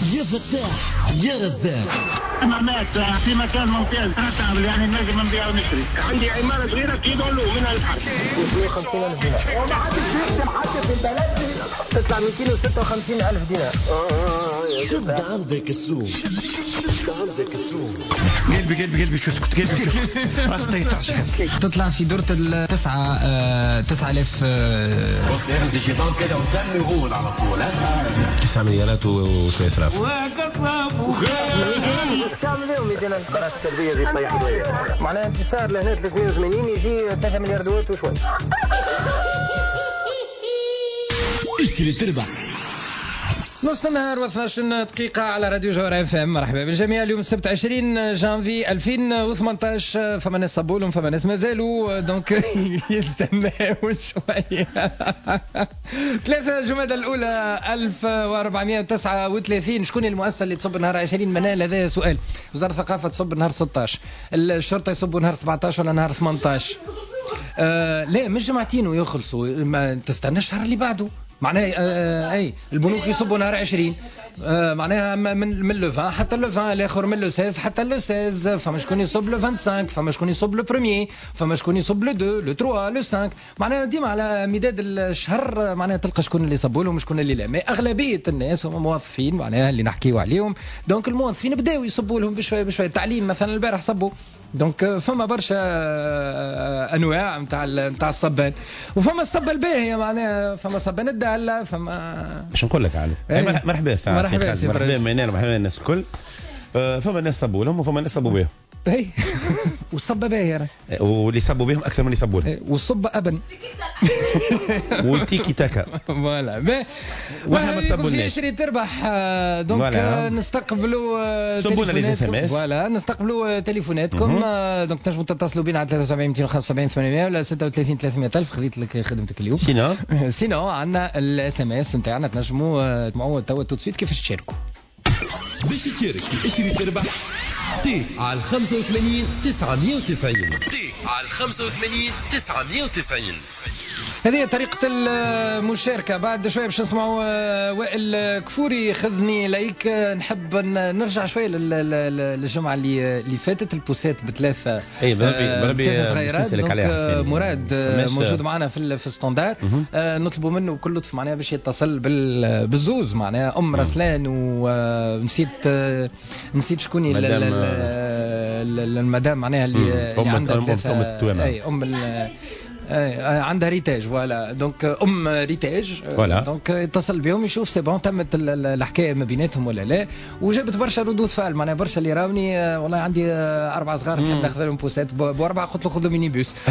يا فتاح يا رزاق. مات في مكان ممتاز ترتب يعني نجم نبيع ونشتري. عندي عمارة صغيرة كيلو منها الحرب 250,000 دينار. وما حدش يكتب حتى في البلد تطلع 256,000 دينار. شد عندك السوق، شد عندك السوق. قلبي شو اسكت، قلبي شو راسي طيطاش تطلع في دورة 9000 ديجيتال كده قدامي يقول على طول 9 مليارات و3000 وقصب وخير. تعمل لهم 200,000 دراسة سلبية زي الطيح الوالد. معناها انت صار لهنا 380 يجي 3 مليار دوات وشوي. اشتري تربح. نص النهار و12 دقيقة على راديو جوهر اف ام. مرحبا بالجميع. اليوم السبت 20 جانفي 2018. فما ناس صبولهم فما ناس مازالوا دونك يستناو شوية. 3 جمادى الأولى 1439. شكون المؤسسة اللي تصب نهار 20 منال؟ هذا سؤال. وزارة الثقافة تصب نهار 16. الشرطة يصبوا نهار 17 ولا نهار 18؟ لا مش جمعتين ويخلصوا، ما تستنى الشهر اللي بعده. معناها اي البنوك يصبوا نهار 20 معناها من لو 20 حتى لو 20 الاخر من لو 16 حتى لو 16. فما شكون يصب لو 25، فما شكون يصب لو بروميي، فما شكون يصب لو 2 لو 3 لو 5. معناها ديما على مداد الشهر معناها تلقى شكون اللي يصبوا لهم وشكون اللي لا. ما اغلبيه الناس هم موظفين معناها اللي نحكيو عليهم. دونك الموظفين بداوا يصبوا لهم بشويه بشويه. التعليم مثلا البارح صبوا. دونك فما برشا انواع نتاع الصبان. وفما الصبه الباهيه معناها فما صبان الداله فما باش نقول لك عارف. مرحبا مرحبا منال مرحبا الناس الكل. فما ناس صبوا لهم وفما ناس صبوا بهم. اي والصبه باهيه واللي صبوا بهم اكثر من اللي صبوا لهم. والصبه ابن والتيكي تاكا فوالا. واحنا ما صبوناش. اشتري تربح. دونك نستقبلوا صبونا لي اس ام اس. فوالا نستقبلوا تليفوناتكم. دونك تنجموا تتصلوا بينا على 73 275 800 ولا 36 300 ألف. خذيت لك خدمتك اليوم. سينو عندنا الاس ام اس نتاعنا تنجموا تسمعوا توا توت كيفاش تشاركوا. باش تشارك في اشتري تربح تي على 85 990 تي على 85 990. هذه طريقة المشاركة. بعد شوية باش نسمعوا وائل كفوري خذني ليك. نحب نرجع شوية للجمعة اللي فاتت. البوسات بثلاثة صغيرات. دونك مراد موجود معنا في الستاندار. نطلبوا منه بكل لطف معناها باش يتصل بالزوز معناها أم رسلان ونسيت شكون المدام معناها اللي عندها ثلاثة عندها ريتاج. فوالا دونك ريتاج. دونك اتصل بهم يشوف سي بون تمت الحكايه ما بيناتهم ولا لا. وجابت برشا ردود فعل معناها برشا اللي راوني والله عندي 4 صغار نحب ناخذ لهم بوسات ب4 قلت له خذوا ميني بوس.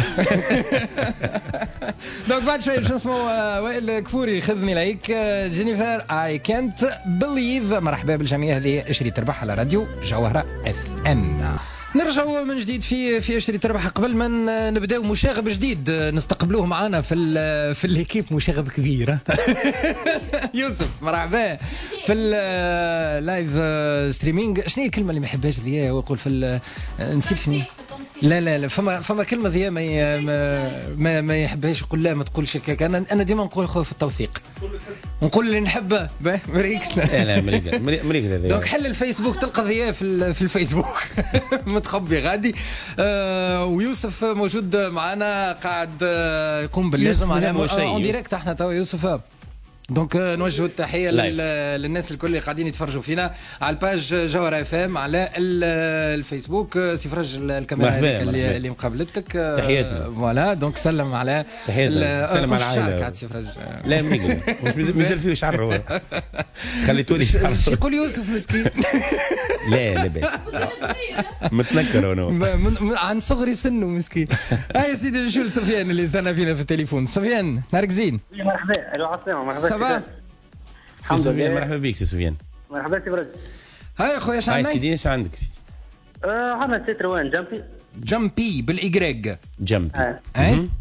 دونك بعد شويه باش نسمعوا وائل كفوري خذني ليك. جينيفر اي كانت بليف. مرحبا بالجميع. هذه اشري تربح على راديو جوهرة اف ام. نرجعوا من جديد في اشتري تربح. قبل ما نبداو مشاغب جديد نستقبلوه معنا في الليكيب. مشاغب كبير يوسف مرحبا في اللايف ستريمينج. شنو هي الكلمه اللي ما يحبهاش ذي ويقول في نسيت شنو. لا فما كلمه ذي ما يحبهاش. يقول لا ما تقولش هكاك. انا ديما نقول خويا في التوثيق نقول اللي نحبه مريك. لا مريك. دونك حل الفيسبوك تلقى ذي في الفيسبوك متخبي غادي. ويوسف موجود معنا قاعد يقوم باللازم على اون ديريكت. احنا توا يوسف دونك نوجه التحيه للناس الكل اللي قاعدين يتفرجوا فينا على الباج جوهر اف ام على الفيسبوك. سي فرج الكاميرا اللي مقابلتك تحياتنا. فوالا دونك سلم على سلم على العائله. سي فرج لا مش مازال فيه شعر هو خليتوني شعر. يقول يوسف مسكين. لا باس متنكر انا عن صغري سنه مسكين. يا سيدي نشوف سفيان اللي استنى فينا في التليفون. سفيان نهارك زين. مرحبا. الو عسلامة. مرحبا. الحمد لله. مرحبا بك سي سفيان. مرحبا سي برج. هاي خويا اش عندك؟ سيدي اش عندك سيدي؟ عندنا تتروان جامبي بالايغريك. جامبي. اي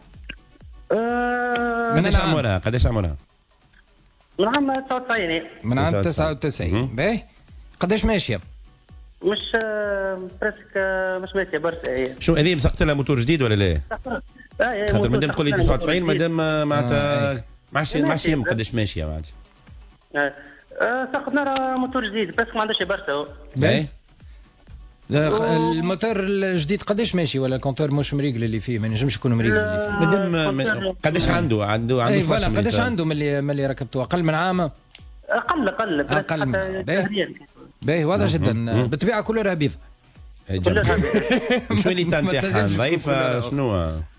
قداش عمرها؟ من عام 99. من عام 99. باهي قداش ماشيه؟ مش بريسك مش ماشيه برشا هي. شو هذه مسقت لها موتور جديد ولا لا؟ خاطر مادام تقول لي 99 مادام معناتها ما عادش قداش ماشيه ما عادش. ساقطنا راه موتور جديد بس ما عندهاش برشا. باهي. الموتور الجديد قداش ماشي ولا الكونتور مش مريقل اللي فيه ما ينجمش يكون مريقل اللي فيه؟ مادام قداش عنده قداش عنده ملي ركبته اقل من عام؟ اقل من باهي واضح جدا. بالطبيعه كلها بيض. شو اللي تاعها ضعيفه شنو؟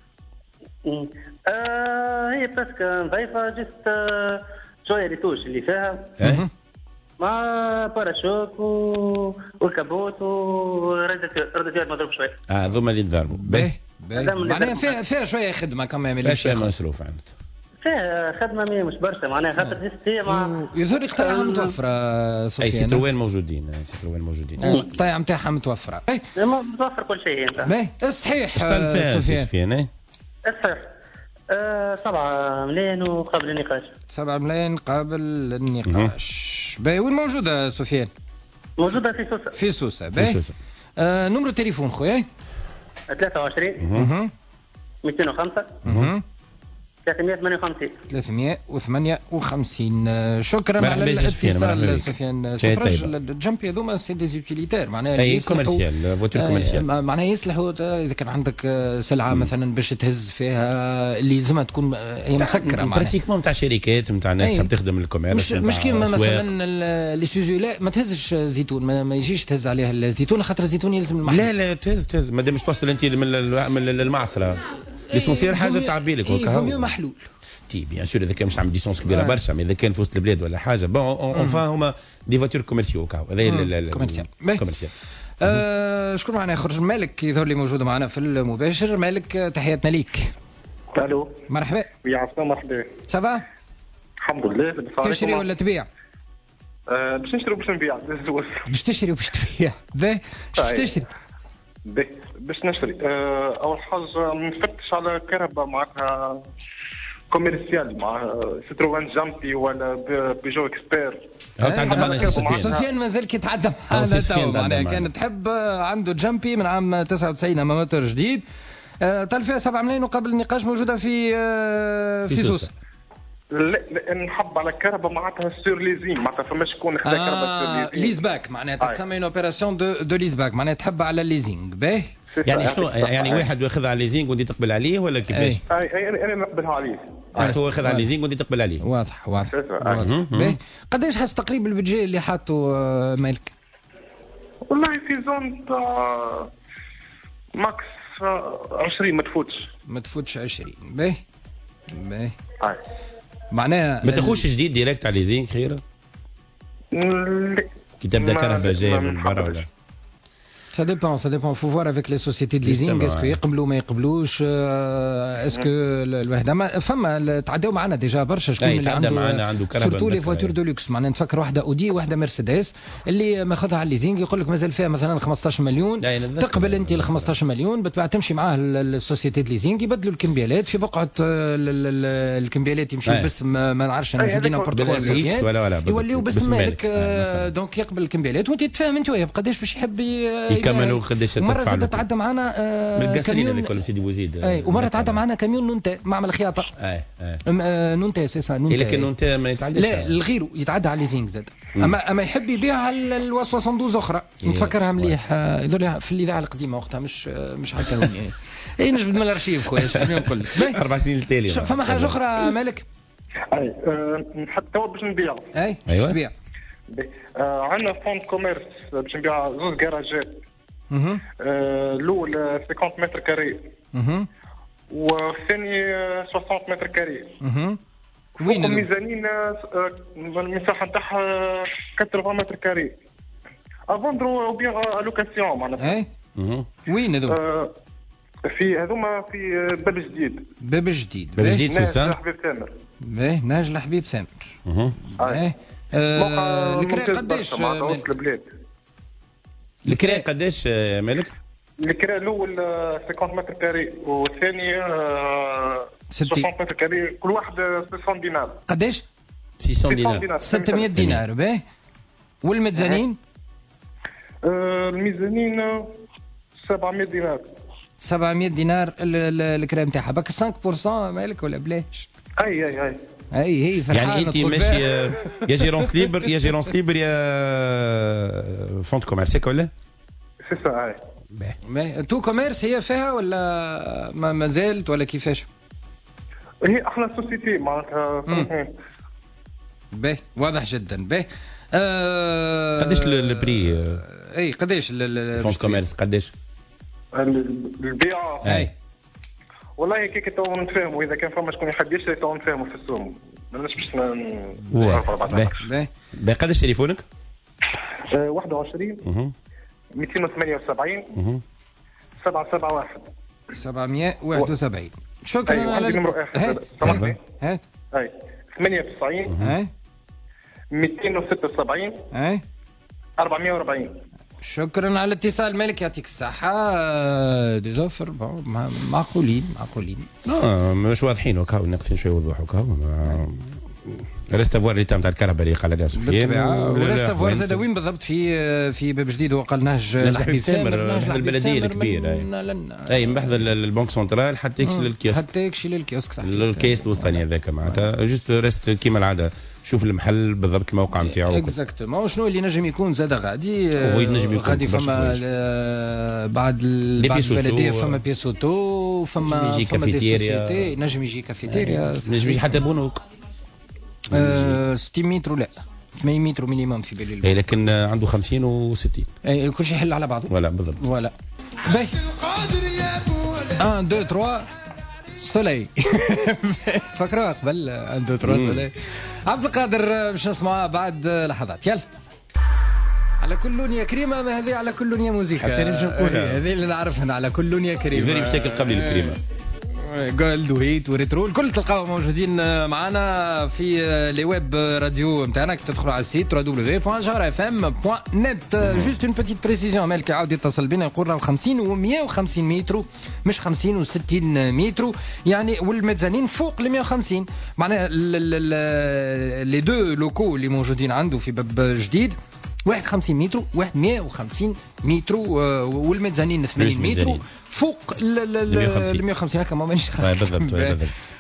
هي باسك ضعيفه جست شويه ريتوش اللي فيها مع باراشوك والكابوت ورادياتير مضروب شويه. هذوما اللي ضربوا. باهي معناها فيها شويه خدمه كمان فيها شويه مصروف عندك. فيها خدمه مش برشا معناها خاطر جست هي مع يظهر لي قطايعها متوفره سفيان. اي سيتروين موجودين القطايع نتاعها متوفره. متوفر كل شيء انت. باهي صحيح سفيان. صحيح 7 ملايين وقبل النقاش. 7 ملايين قبل النقاش. باهي وين موجودة سفيان؟ موجودة في سوسة. باهي. نمرو تليفون خويا. 23 205 358. شكرا على الاتصال سفيان. سفرج الجامبي هذوما سي دي زوتيليتير معناها اي كوميرسيال فوتور كوميرسيال معناها يصلحوا اذا كان عندك سلعه مثلا باش تهز فيها اللي لازمها تكون هي مسكره معناها براتيكمون نتاع شركات نتاع ناس تحب تخدم الكوميرس مش كيما مثلا لي سوزو لا ما تهزش زيتون ما يجيش تهز عليها الزيتون خاطر الزيتون يلزم المحل. لا تهز مادام مش توصل انت من المعصره ليسونسيال حاجه تعبي لك وكا محلول تي بيان سور اذا كان مش عم ديسونس كبيره برشا اذا كان في وسط البلاد ولا حاجه بون اونفا هما دي فواتور كوميرسيو كاو هذا كوميرسيال. شكون معنا يخرج مالك يظهر لي موجود معنا في المباشر. مالك تحياتنا ليك. الو مرحبا. يا عفوا مرحبا. سافا الحمد لله. تشتري ولا تبيع؟ باش نشتري وباش نبيع. باش تشتري وباش تبيع. باهي باش تشتري؟ باش نشتري اول حاجه نفتش على كهرباء معناتها كوميرسيال مع ستروان جامبي ولا بيجو اكسبير. تعدى معنا سفيان مازال كيتعدى معنا تو معناها كان تحب عنده جامبي من عام 99 اما موتور جديد طال فيها 7 ملايين وقبل النقاش موجوده في سوسه. لا نحب على كهرباء معناتها سور ليزين معناتها فماش شكون خدا كهرباء سور ليز باك معناتها تسمى اون اوبيراسيون دو ليز باك معناتها تحب على الليزينغ. باهي يعني شنو يعني واحد ياخذ على الليزينغ وانت تقبل عليه ولا كيفاش؟ انا نقبلها عليه. هو ياخذ على الليزينغ وانت تقبل عليه. واضح. باهي قداش حس تقريبا البدجي اللي حاطه مالك؟ والله في زون ماكس 20 ما تفوتش 20. باهي معناها ما تاخوش جديد ديريكت على ليزينغ خيره؟ كي تبدا كهرباء جايه من برا ولا؟ Ça dépend, faut voir avec les sociétés de leasing, est-ce que يقبلوا ما يقبلوش اسكو الوحده فما تعداو معنا ديجا برشا شكون اللي عنده سورتو لي فواتور دو لوكس معناها نتفكر واحده اودي واحده مرسيدس اللي ماخذها على الليزينغ يقول لك مازال فيها مثلا 15 مليون تقبل انت ال 15 مليون بتبع تمشي معاه السوسيتي دو ليزينغ يبدلوا الكمبيالات في بقعه الكمبيالات يمشيو باسم ما نعرفش انا زيدنا بورتوغال يوليو باسم مالك دونك يقبل الكمبيالات وانت تفهم انت بقداش باش يحب يكملوا قداش مرة زاد تعدى معنا كاميون كل سيدي بوزيد ومرة تعدى معنا كاميون نونتا معمل خياطة نونتا سيسا نونتا لكن نونتا ما يتعداش لا الغيرو يتعدى على ليزينغ زاد اما يحب يبيعها ال 72 اخرى نتفكرها مليح يدور في الاذاعه القديمه وقتها مش هكا اي نجبد من الارشيف خويا شنو نقول لك 4 سنين التالي فما حاجه اخرى مالك نحب تو باش نبيع ايوه تبيع عندنا فون كوميرس باش نبيع زوج كراجات الاول 50 متر كاري والثاني 60 متر كاري وين الميزانين المساحه نتاعها 80 متر كاري افوندرو او بيان لوكاسيون معناتها وين هذوما في هذوما في باب جديد سوسه حبيب ثامر ناج الحبيب ثامر الكرا قداش الكرا قداش مالك؟ الكرا الاول 50 متر كاري والثاني 60 متر كاري كل واحد 600 دينار. قداش؟ 600 دينار 600 دينار. باهي والميزانين؟ الميزانين 700 دينار 700 دينار الكرا نتاعها باك 5% مالك ولا بلاش؟ اي هي فرحانه يعني انت ماشي يا جيرونس ليبر يا جيرونس ليبر يا فونت كوميرسيك ولا سي سا. تو كوميرس هي فيها ولا ما زالت ولا كيفاش؟ هي احنا سوسيتي معناتها. باهي واضح جدا. باهي قداش البري؟ اي قداش فونت كوميرس قداش البيع؟ اي والله كيك تو نتفاهموا، اذا كان فما شكون يحب يشري تو نتفاهموا في السوم، ماناش باش نعرفوا بعض. باهي قداش تليفونك؟ 21 278 771 771. شكرا على النمرة. سامحني. هاي 98 276 440. شكرا على الاتصال مالك، يعطيك الصحة. ديزوفر معقولين. مش واضحين وكاو، ناقصين شويه وضوح وكاو. ريستافوار اللي تاع الكهرباء اللي قال عليها بالطبيعه. وريستافوار زاد وين بالضبط؟ في باب جديد وقال نهج الحبيب ثامر. نهج البلديه الكبير. اي من بحذ البنك سنترال حتى يكشي للكيوسك. الكيس الوسطاني هذاك معناتها جوست ريست كيما العاده. شوف المحل بالضبط الموقع نتاعو اكزاكتومون. شنو اللي نجم يكون زاد غادي فما بعد البلديه فما بيسوتو فما كافيتيريا. نجم يجي كافيتيريا، نجم يجي حتى بنوك 60 متر ولا 80 متر مينيموم في بالي. اي لكن عنده 50 و60. اي كل شيء يحل على بعضه. ولا بالضبط. ولا باهي 1 2 3 سولي. تفكروا قبل 1 2 3 سولي. عبد القادر باش نسمع بعد لحظات. يلا على كل يا كريمه. ما هذه على كل يا موزيكا. حتى نجم نقولها هذه اللي نعرفها على كل يا كريمه. يفير يفتكر قبل الكريمه. جولد وهيت وريترو الكل تلقاو موجودين معنا في لي ويب راديو نتاعنا. تدخلوا على السيت www.jarfm.net. جوست اون بيتيت بريسيزيون. مالك عاود يتصل بنا يقول راهو 50 و150 متر مش 50 و60 متر يعني، والميزانين فوق ال 150. معناها لي دو لوكو اللي موجودين عنده في باب جديد، واحد 50 متر واحد 150 متر والميزانين 80 متر فوق ال 150. هكا ما مانيش بالضبط.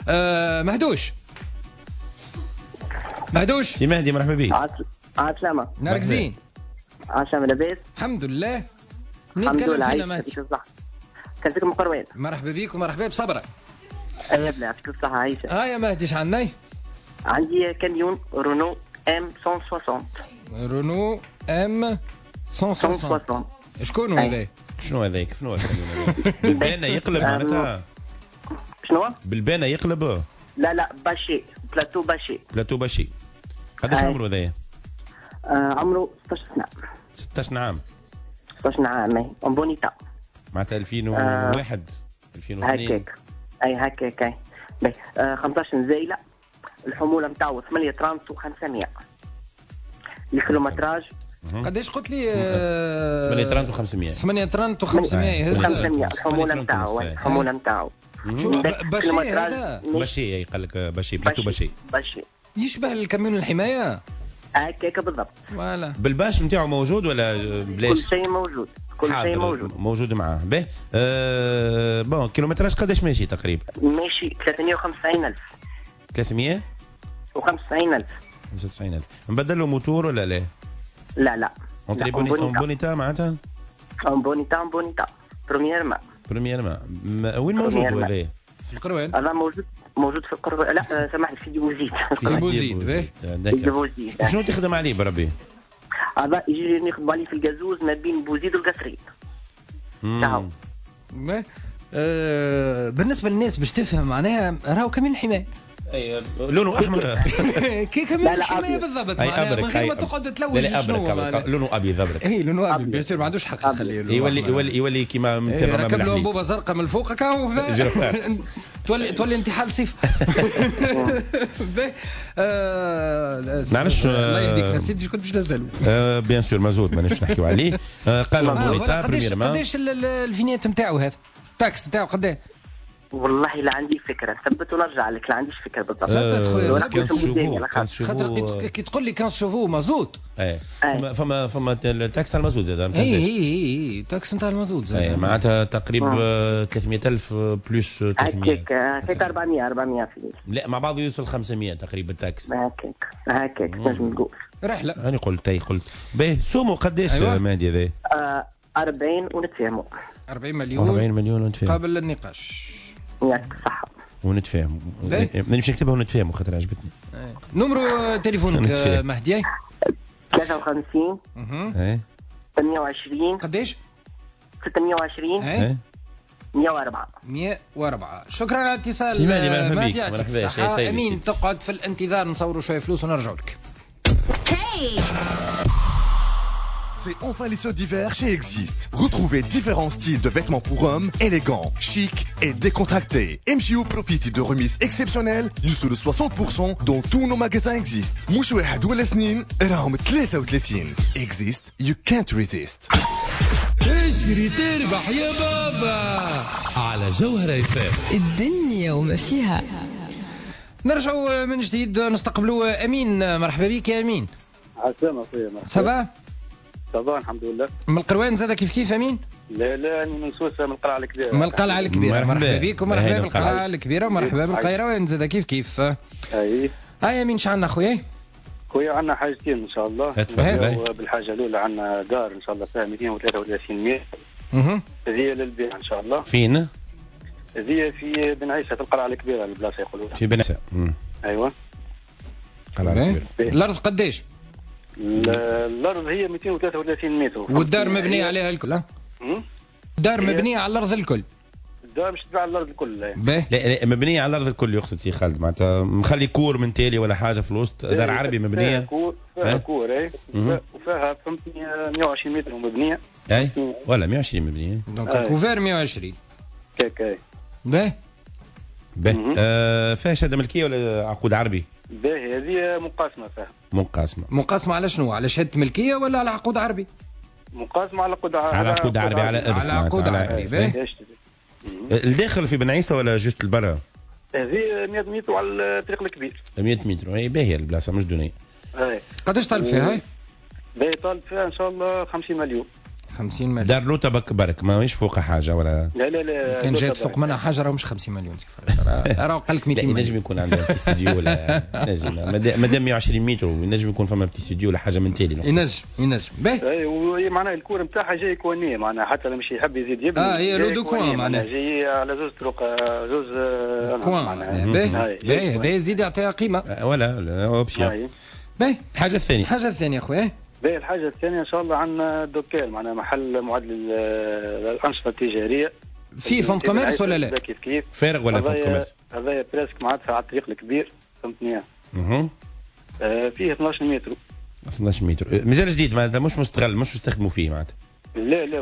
مهدوش سي مهدي مرحبا بك. عسلامة. نهارك زين. عسلامة لاباس الحمد لله. نتكلم فينا مهدي. كنتك مقروين. مرحبا بك ومرحبا بصبرة. اي بلا يعطيك الصحة عايشة. يا مهدي اش عندنا؟ عندي كاميون رونو ام 160. رونو ام 160. شكون هذا؟ شنو هذاك؟ شنو الكاميون هذاك؟ بالبانه يقلب معناتها؟ شنو؟ بالبانه يقلب؟ لا باشي. بلاتو باشي. قداش عمره هذايا؟ عمره 16 سنة. 16 عام. 16 عام. اي بونيتا معناتها 2001 2002 هكاك. 15 نزايلة. الحمولة نتاعو 8 ترانس و500. الكيلومتراج قداش قلت لي؟ 8 ترانت و500. 8 ترانت و500 الحمولة نتاعو. باشي قال لك باشي بلاتو باشي يشبه الكاميون الحماية هكاك بالضبط. فوالا. بالباش نتاعو موجود ولا بلاش؟ كل شيء موجود معاه. باهي بون كيلومتراج قداش ماشي تقريبا؟ ماشي 350,000. 395,000 نبدل له موتور ولا لا؟ لا بونيتا معناتها؟ بونيتا بروميير ما وين موجود هذا؟ في القروان. هذا موجود في القروان. لا سامحني في بوزيد. في بوزيد. شنو تخدم عليه بربي؟ هذا يجي نخدم عليه في الجازوز ما بين بوزيد والقصرين. تاعو. بالنسبه للناس باش تفهم معناها راهو كاميون حماية. اي لونه احمر. كي كاميون الحماية بالضبط. معناها من غير ما تقعد تلوج شنو لونه ابيض ابرك. اي لونه ابيض بيصير ما عندوش حق يخليه. يولي كيما ركب له انبوبه زرقاء من الفوق هكا تولي انتحال صيف. معلش الله يهديك نسيت كنت باش نزلوا. بيان سور مازوت مانيش نحكيو عليه. قال بونيتا بريميرمون قداش الفينيت نتاعو هذا؟ التاكس نتاعو قداه؟ والله لا عندي فكره، ثبت ونرجع لك، لا عنديش فكره بالضبط. ثبت خويا، 15 خاطر كي تقول لي 15 شوفو مازوت. فما التاكس على المازوت زاد. اي تاكس نتاع المازوت زاد. معناتها تقريبا 300,000 بلس 300. هكاك 400 في لا مع بعض يوصل 500 تقريبا التاكس. هكاك نجم تقول رحله. انا قلت باهي سومو قداش مادي هذا؟ 40 ونتفاهموا. 40 مليون. 40 مليون ونتفاهموا قابل للنقاش. ياك صح. ونتفاهموا. نمشي نكتبها ونتفاهموا خاطر عجبتني. نمرو تليفونك مهدي؟ 53 28. قداش؟ 620 104. شكرا على الاتصال مهدي. يعطيك الصحة. أمين تقعد في الانتظار نصوروا شوية فلوس ونرجعوا لك. C'est enfin les soldes d'hiver chez Exist. Retrouvez différents styles de vêtements pour hommes, élégants, chics et décontractés. MJO profite de remises exceptionnelles jusqu'à 60% dans tous nos magasins Exist. مش واحد ولا اثنين، راهم 33. Exist, you can't resist. اشتري تربح يا بابا على جوهرة FM. الدنيا وما فيها. نرجعوا من جديد نستقبلوا أمين. مرحبا بك يا أمين. عسلامة أخويا. صباح. طبعا الحمد لله. من القروان زاد كيف أمين؟ لا من سوسة، من القلعة الكبيرة. من القلعة الكبيرة. مرحبا بك ومرحبا بالقلعة الكبيرة ومرحبا بالقيروان زاد كيف. أي. هاي أمين شعنا خويا؟ خويا عندنا حاجتين إن شاء الله. بالحاجة الأولى عندنا دار إن شاء الله فيها 233 متر. هذه للبيع إن شاء الله. فين؟ هذه في بن عيسى في القلعة الكبيرة البلاصة يقولوا. في بن عيسى. أيوة. القلعة الكبيرة. الأرض قديش؟ الأرض هي 233 متر. والدار مبنية عليها الكل؟ الدار مبنية على الأرض الكل. الدار مش تبع على الأرض الكل. لا مبنية على الأرض الكل يقصد سي خالد، معناتها مخلي كور من تالي ولا حاجة في الوسط. دار عربي مبنية. فيها كور وفيها 120 متر مبنية. أي ولا 120 مبنية. دونك كوفير 120. كاكاي. باهي. فيها شهادة ملكية ولا عقود عربي؟ باهي هذه مقاسمة فيها. مقاسمة على شنو؟ على شهادة ملكية ولا على عقود عربي؟ مقاسمة على عقود عربي. على عقود عربي على إرث. على عقود عربي. الداخل في بن عيسى ولا جوست البرا؟ هذه 100 متر على الطريق الكبير. 100 متر. هي باهية البلاصة مش دنيا. قداش طالب فيها هاي؟ باهي طالب فيها إن شاء الله 50 مليون. 50 مليون. دار لوطة برك ماهيش فوق حاجة ولا؟ لا كان جات فوق منها حاجة راه مش 50 مليون. راه قال لك 200 مليون. ينجم يكون عندها استوديو ولا نجم مادام 120 متر ينجم يكون فما استوديو ولا حاجة من تالي. ينجم. باهي. وهي معناها الكور نتاعها جاي كونية معناها حتى لو مش يحب يزيد يبني. هي لو دو كوان معناها. جاي على زوج طرق زوج كوان. باهي هذا يزيد يعطيها قيمة. ولا اوبسيون. باهي. الحاجة الثانية خويا. باهي الحاجة الثانية إن شاء الله عندنا دوكال معناها محل معدل الأنشطة التجارية. في فونت كوميرس ولا لا؟ كيف فارغ ولا فونت كوميرس؟ هذايا بريسك معناتها على الطريق الكبير فهمتني. فيه 12 متر. 12 متر مازال جديد معناتها مش مستغل مش يستخدموا فيه معناتها. لا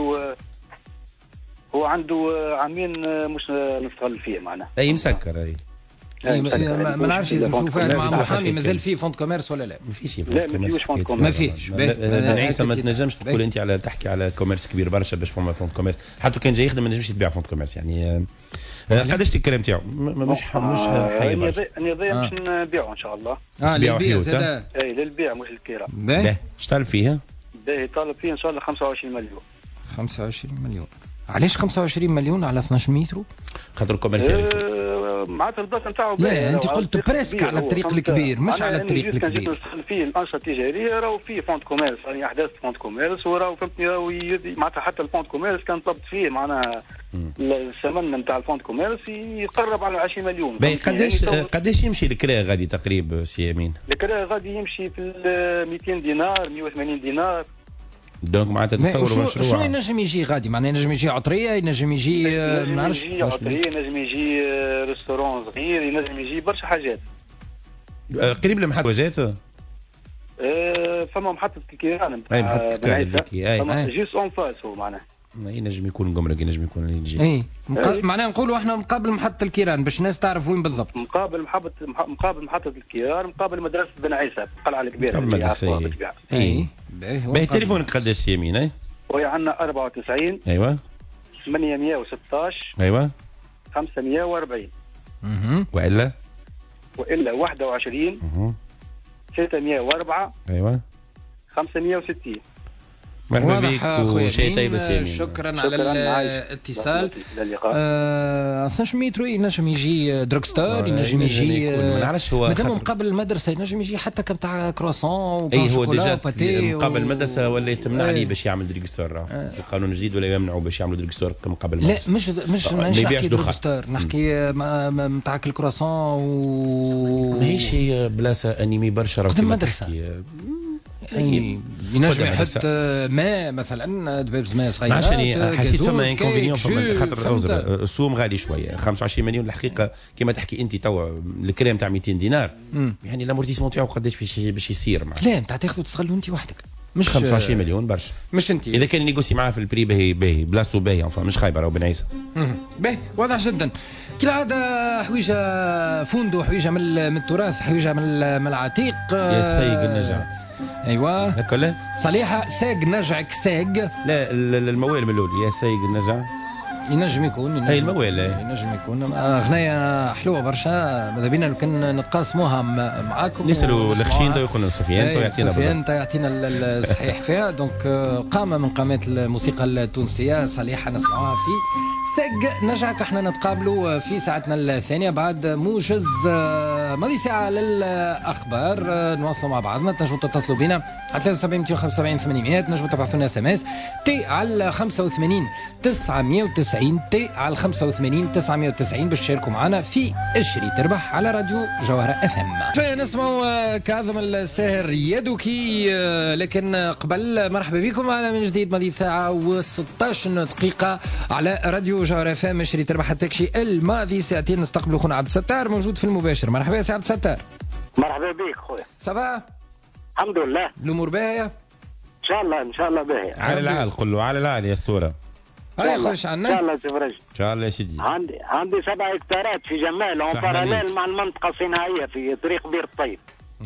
هو عنده عامين مش نستغل فيه معناها. أي مسكر ما نعرفش اذا نشوفها مع محامي مازال فيه فونت كوميرس ولا لا. ما فيش فونت كوميرس. ما فيش. بن عيسى ما تنجمش تقول انت على تحكي على كوميرس كبير برشا باش فما فونت كوميرس، حتى كان جاي يخدم ما نجمش يتباع فونت كوميرس يعني. قداش الكلام تاعو مش حي برشا. انا باش نبيعه ان شاء الله. للبيع زاد. اي للبيع مش للكراء. باهي. اش طالب فيها؟ باهي طالب فيه ان شاء الله 25 مليون. 25 مليون. علاش 25 مليون على 12 متر؟ خاطر كوميرسيال. معناتها البلاصه نتاعو لا انت قلت بريسك على الطريق الكبير مش على الطريق الكبير. كان فيه الانشطه التجاريه راهو فيه فونت كوميرس يعني احداث فونت كوميرس وراهو فهمتني راهو معناتها حتى الفونت كوميرس كان طلبت فيه معناها الثمن نتاع الفونت كوميرس يقرب على 20 مليون. قداش يمشي الكرا غادي تقريبا سي امين؟ الكرا غادي يمشي في 200 دينار 180 دينار. دونك معناتها تتصوروا مشروع شنو ينجم يجي غادي معناها ينجم يجي عطريه ينجم يجي ما نعرفش عطريه ينجم يجي ريستورون صغير ينجم يجي برشا حاجات. قريب لمحطة وجات؟ فما محطة الكيران نتاع محطة الكيران جيس اون فاس هو معناها ينجم يكون قمرق ينجم يكون يجي اي معناها نقولوا احنا مقابل محطة الكيران باش الناس تعرف وين بالضبط. مقابل محطة الكيران مقابل مدرسة بن عيسى القلعة الكبيرة. المدرسة اي باهي. تليفونك قداش يمين؟ وهي عندنا 94 ايوه 816 ايوه 540. والا 21 604. ايوه 560. مرحبا بك وشيء طيب ياسين. شكرا على الاتصال. اصلا مترو ينجم يجي دروك ستور، ينجم يجي ما نعرفش هو مادام مقابل المدرسه ينجم يجي حتى كم تاع كرواسون اي هو ديجا مقابل المدرسه ولا يتمنع عليه باش يعمل دروك ستور. في القانون الجديد ولا يمنعوا باش يعملوا دروك ستور مقابل المدرسه. لا مش نحكي دروك ستور، نحكي نتاع الكرواسون ماهيش بلاصه انيمي برشا قدام المدرسه. ينجم يحط ماء مثلا دبابز ماء صغيره. عشان حسيت فما انكونفينيون خاطر السوم غالي شويه. 25 مليون الحقيقه كما تحكي انت توا الكريم تاع 200 دينار يعني الامورتيسمون تاعو قداش باش يصير معك؟ لا انت تاخذ وتستغلوا انت وحدك، مش 25 مليون برشا. مش انت اذا كان نيغوسي معاه في البري باهي بلاصتو باهي مش خايبه راهو بن عيسى باهي واضح جدا. كالعاده حويجه فوندو، حويجه من التراث، حويجه من العتيق. يا سيد النجع. ايوه هكا صليحه ساق نجعك ساق. لا الموال من الاول يا سيد النجع ينجم يكون اي الموال ينجم يكون اغنيه حلوه برشا. ماذا بينا لو كان نتقاسموها معاكم نسالوا الخشين تو يقولون سفيان تو يعطينا سفيان تو يعطينا الصحيح فيها. دونك قامه من قامات الموسيقى التونسيه صليحه نسمعوها في ساق نجعك. احنا نتقابلوا في ساعتنا الثانيه بعد موجز ماضي ساعه للاخبار. نواصلوا مع بعضنا. تنجموا تتصلوا بنا على 73 275 800. تنجموا تبعثوا لنا اس ام اس تي على 85 990 تي على 85 990 باش تشاركوا معنا في اشري تربح على راديو جوهرة اف ام. شويه نسمعوا كاظم الساهر يدوكي. لكن قبل مرحبا بكم معنا من جديد ماضي ساعه و16 دقيقه على راديو جوهرة اف ام. اشري تربح التكشي الماضي ساعتين. نستقبلوا خونا عبد الستار موجود في المباشر. مرحبا يا سي عبد الستار. مرحبا بك خويا. صافا الحمد لله. الامور باهيه ان شاء الله باهيه. على العال قل له على العال يا اسطوره. هاي خش عنا ان شاء الله تفرج ان شاء الله يا سيدي. عندي 7 هكتارات في جمال اون باراليل مع المنطقه الصناعيه في طريق بير الطيب.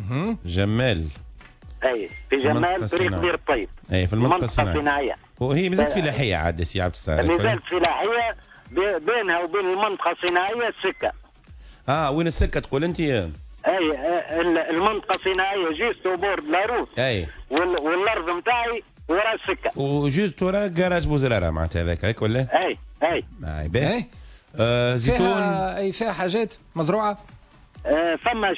جمال اي في جمال طريق بير الطيب. اي في المنطقه الصناعيه. وهي مازالت فلاحيه عاد سي عبد الستار. مازالت فلاحيه بينها وبين المنطقه الصناعيه السكه. وين السكه تقول انت؟ اي المنطقه الصناعيه جيست وبورد لاروس. اي والارض نتاعي ورا السكه. وجيت ورا كراج بوزراره معناتها هذاك هيك ولا؟ اي باهي. زيتون فيها حاجات مزروعه. فما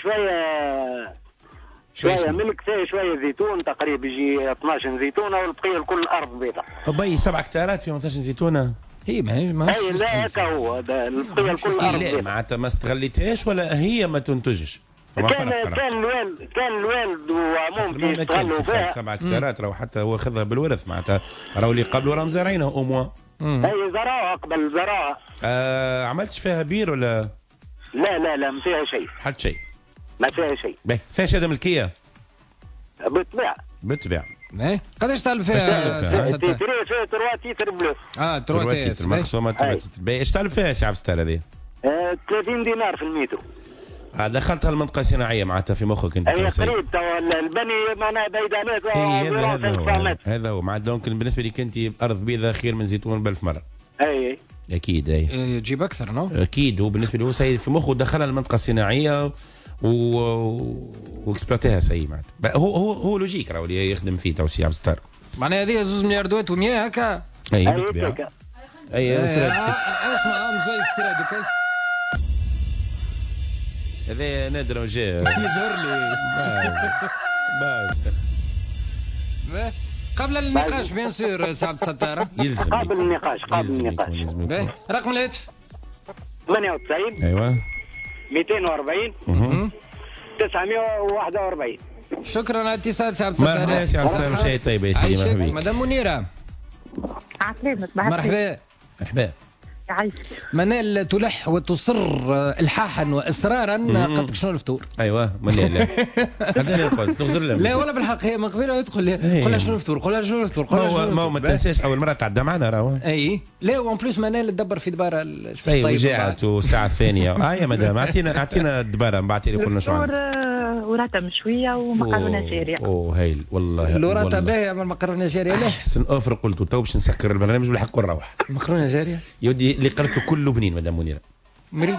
شويه ملك، فيه شويه زيتون تقريبا يجي 12 زيتونه والبقيه الكل الارض بيضاء. بي 7 هكتارات فيهم 12 زيتونه. هي ما هي لا هكا هو البقيه الكل الارض بيضاء. معناتها ما استغليتهاش ولا هي ما تنتجش؟ كان الوالد وممكن يستغلوا فيها 7 هكتارات. راهو حتى هو خذها بالورث معناتها. راهو اللي قبله راهم زارعينها او موا. اي زراعه قبل زراعه. عملتش فيها بير ولا؟ لا ما فيها شيء. حتى شيء ما فيها شيء. فيها شهاده ملكيه؟ بالطبيعه. قداش تالف فيها؟ فيها 3 تيتر بلو. 3 تيتر مقسومه 3 تيتر. ايش تالف فيها سي عبد الستار هذه؟ 30 دينار في المتر. دخلتها المنطقه الصناعيه معناتها في مخك انت. اي قريب توا البني معناها بعيد عليك. هذا هو مع دونك بالنسبه لك انت ارض بيضاء خير من زيتون ب1000 مره. اي اكيد. اي تجيب اكثر نو؟ اكيد. هو بالنسبه له سيد في مخه دخلها المنطقه الصناعيه واكسبلوتيها سي معناتها. هو لوجيك راهو اللي يخدم فيه تو سي عبد الستار. معناها هذه 2 ملياردات و100 هكا. اي بالطبيعه. اسمع مزوي السراد هذا نادر وجاء يظهر لي بس قبل النقاش بيان سور سي عبد الستار. يلزم قبل النقاش رقم الهاتف 98 ايوه 240 941. شكرا على الاتصال سي عبد الستار. مرحبا سي عبد الستار. شيء طيب يا سيدي. مرحبا بك مدام منيره. مرحبا. منال تلح وتصر الحاحا واصرارا قدك شنو الفطور؟ ايوه منال هذا نقول تغزر لهم. لا ولا بالحق هي من قبل تقول لي قول لها شنو الفطور قول لها شنو الفطور. ما تنساش اول مره تعدى معنا راهو. اي لا وان بليس منال تدبر في دباره الطيب وجاعت والساعه الثانيه. يا مدام اعطينا الدباره بعثي لي قلنا شو عندك. وراتا مشويه ومكرونه جاريه. هايل والله. الوراتا باهيه من المكرونه جاريه. لا احسن اوفر قلت تو باش نسكر البرنامج بالحق ونروح. مكرونه جاريه يودي اللي قرته كله بنين مدام منيره. مريض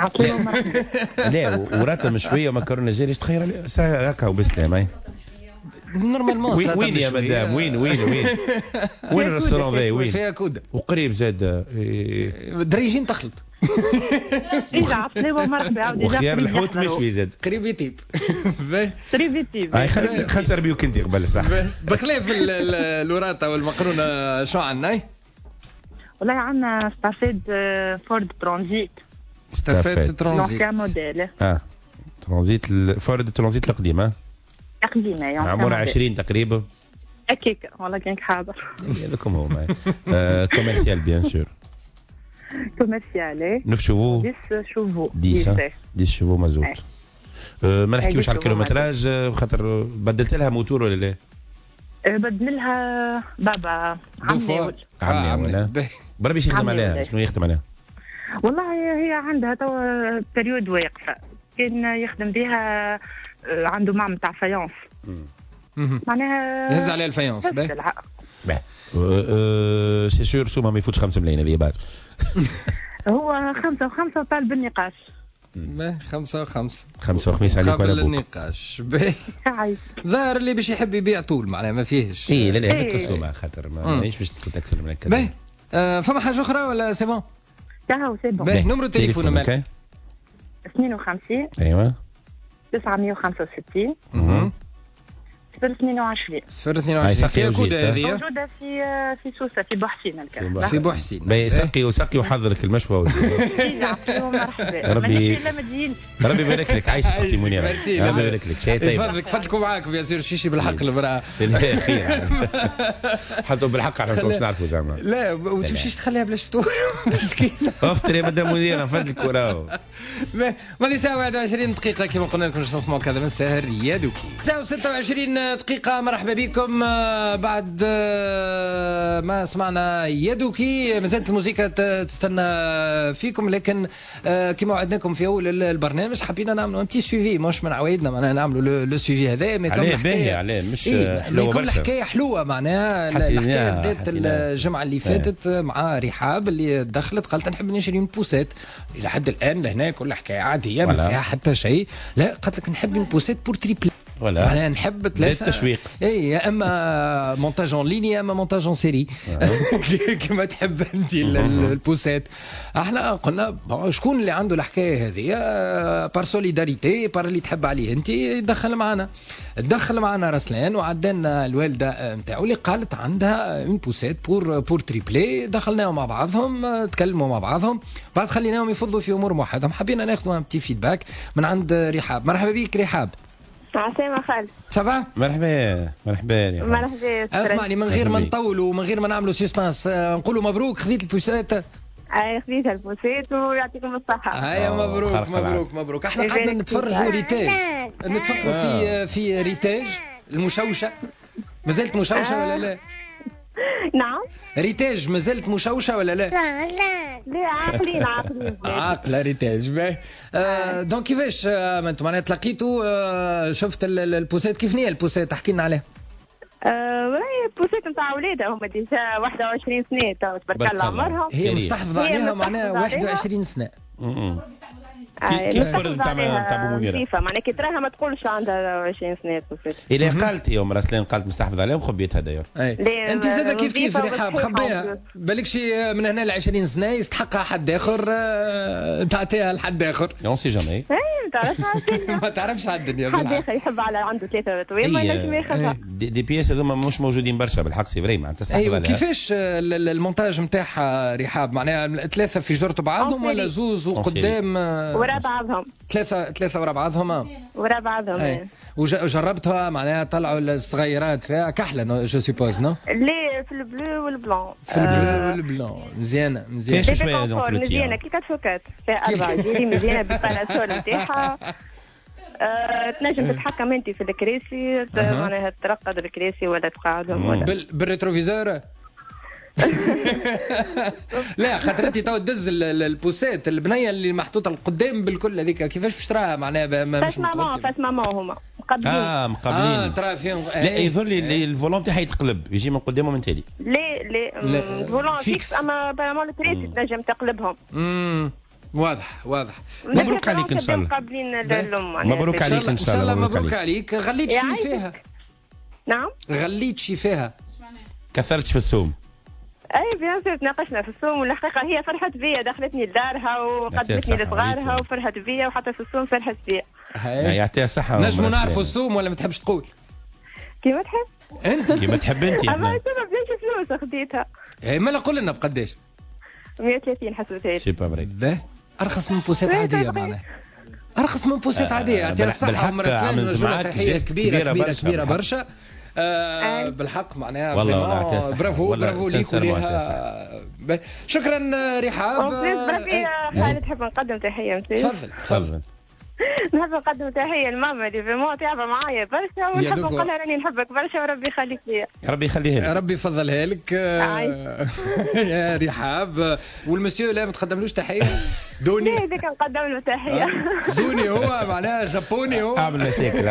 لا وراتها مشويه ومكرونه جاري تخير هكا وبسلام. نورمالمون وين يا مدام وين الريستوران ذا وين فيها كوده وقريب زاد دريجين تخلط ديجا عطليوه مرحبا عاودي وخيار الحوت مشوي زاد قريب يطيب قريب يطيب. هاي خلينا نسربيوك انت قبل صح. بخلاف الوراثه والمقرونه شو عندنا؟ والله عندنا ستافيد فورد ترانزيت. ستافيد ترانزيت نوع موديل ترانزيت فورد ترانزيت القديم قديمه يعني عمرها 20 تقريبا هكاك والله كانك حاضر. هذاكم هما كوميرسيال بيان سور كوميرسيال 9 شوفو 10 شوفو 10 شوفو مازوت. ما نحكيوش على الكيلومتراج خاطر بدلت لها موتور ولا لا؟ بدل لها بابا عمي بربي يخدم عليها. شنو يخدم عليها؟ والله هي عندها توا بريود واقفه كان يخدم بها عنده معمل تاع فايونس معناها يهز عليها الفايونس باهي سي سور سوما ما يفوتش 5 ملايين هذه بعد. هو 5 و5 طالب النقاش. 5 و5 5 وخميس عليك ولا بوك النقاش ظاهر اللي باش يحب يبيع طول معناها ما فيهش. اي لا هذاك السومه خاطر ماهيش باش تكون اكثر من هكا. باهي فما حاجه اخرى ولا سي بون؟ تاهو سي بون. باهي نمرو التليفون مالك 52 ايوه 965 022 فيها كودة هذه موجودة في سوسة في بوحسين الكلام في بوحسين. باهي سقي وحضرك المشوى مرحبا ربي يبارك لك عايشك اختي منيره. ربي يبارك لك شيء طيب يفضلك فضلكم معاك بيان سور شيشي بالحق المراه لا خير حتى بالحق احنا مش نعرفوا زعما لا وتمشيش تخليها بلاش فطور مسكينه افطر يا مدام منيره نفدلك وراو. ماضي ساعه 21 دقيقه كما قلنا لكم باش نسمعوا كذا من سهر يادوكي 26 دقيقة. مرحبا بكم بعد ما سمعنا يدوكي. مازالت الموسيقى تستنى فيكم لكن كما وعدناكم في أول البرنامج حبينا نعملوا ان بتي سويفي مش من عوايدنا معناها نعملوا لو سويفي هذا ما يكون الحكاية عليه مش حلوة برشا. الحكاية حلوة معناها الحكاية بدات الجمعة اللي فاتت مع رحاب اللي دخلت قالت نحب نشري من بوسات. إلى حد الآن لهنا كل حكاية عادية ما فيها حتى شيء. لا قالت لك نحب من بوسات بور تريبل انا نحب ثلاثه التشويق يا اما مونتاج اون ليني يا اما مونتاج اون سيري كما تحب انت البوسات. احنا قلنا شكون اللي عنده الحكايه هذه بار سوليداريتي بار اللي تحب عليه انت دخل معنا رسلان وعدنا الوالده نتاعو اللي قالت عندها اون بوسات بور تريبلي. دخلناهم مع بعضهم تكلموا مع بعضهم بعد خليناهم يفضلوا في امور موحده. حبينا ناخذوا بتي فيدباك من عند رحاب. مرحبا بك رحاب. عسلامة خالد. صباح. مرحبا اسمعني من غير ما نطول ومن غير ما نعملوا سيسبانس نقولوا مبروك خذيت البوسات. خذيتها البوسات ويعطيكم الصحة. هيا مبروك. احنا قعدنا نتفرجوا ريتاج نتفكروا في ريتاج المشوشة. ما زلت مشوشة ولا لا؟ نعم ريتاج ما زلت مشوشة ولا لا؟ لا عاقلين عاقلة ريتاج باهي. دونك كيفاش انتم معناها تلاقيتوا شفت البوسات كيف نية البوسات تحكي لنا عليها؟ البوسات نتاع ولادها هما ديجا 21 سنة تبارك الله عمرهم. هي مستحفظة عليها معناها 21 سنة. كيف فرد نتاع ابو منيره معناها كي تراها ما تقولش عندها 20 سنه بوسات. اللي قالت يوم رسلان قالت مستحفظ عليها وخبيتها داير. انت زاد كيف رحاب خبيها بالكش من هنا ل 20 سنه يستحقها حد اخر تعطيها لحد اخر. اون سي جامي ما تعرفش على الدنيا حد اخر يحب على عنده 3 تويم ما ينجم ياخذها. دي بياس هذوما مش موجودين برشا بالحق سي فري معناتها تستحق. ايوه كيفاش المونتاج نتاعها رحاب معناها 3 في جرة بعضهم ولا زوز وقدام وراء بعضهم 3 وراء بعضهم وراء بعضهم. وجربتها معناها طلعوا الصغيرات فيها كحله جو سوبوز نو لي في البلو والبلون. في البلو والبلون مزيانه فيها شويه دونك مزيانه كي كتفكات فيها 4 ديري مزيانه بالباراسول نتاعها. تنجم تتحكم انت في الكراسي معناها ترقد الكراسي ولا تقعدهم ولا بالريتروفيزور. لا خاطر انت تو تدز البوسات البنيه اللي محطوطه القدام بالكل هذيك كيفاش باش تراها معناها مش ماما هما مقابلين ترى فيهم. لا يظهر لي الفولون تاعها يتقلب يجي من قدام ومن تالي. لا الفولون فيكس اما بارامون الكراسي تنجم تقلبهم. واضح. مبروك عليك ان شاء الله. مبروك عليك ان شاء الله. مبروك عليك. غليت شي فيها؟ نعم غليت شي فيها؟ كثرتش في السوم؟ اي بيان سور تناقشنا في السوم، والحقيقه هي فرحت بيا، دخلتني لدارها وقدمتني لصغارها وفرحت بيا، وحتى في السوم فرحت بيا. يعطيها الصحه. نجموا نعرفوا السوم ولا ما تحبش تقول؟ كيما تحب انت. كيما تحب انت. اما انت ما بديش فلوس خديتها. ما نقول لنا بقداش؟ 130 حسبتها. سي با بري. ارخص من بوسات عاديه معناها. ارخص من بوسات عاديه. يعطيها الصحه ام رسلان رجوله تحيه كبيره برشا. بالحق معناها والله برافو ليك وليها. شكرا رحاب. بربي خالد نحب نقدم تحيه. تفضل. نحب نقدم تحيه لماما اللي في تعبه معايا برشا، ونحب نقول لها راني نحبك برشا وربي يخليك ليا. ربي يخليها لك. ربي يفضلها لك يا رحاب. والمسيو لا ما تقدملوش تحيه؟ دوني هذاك نقدم له تحيه. دوني هو معناها جابوني هو. اعمل مشاكل.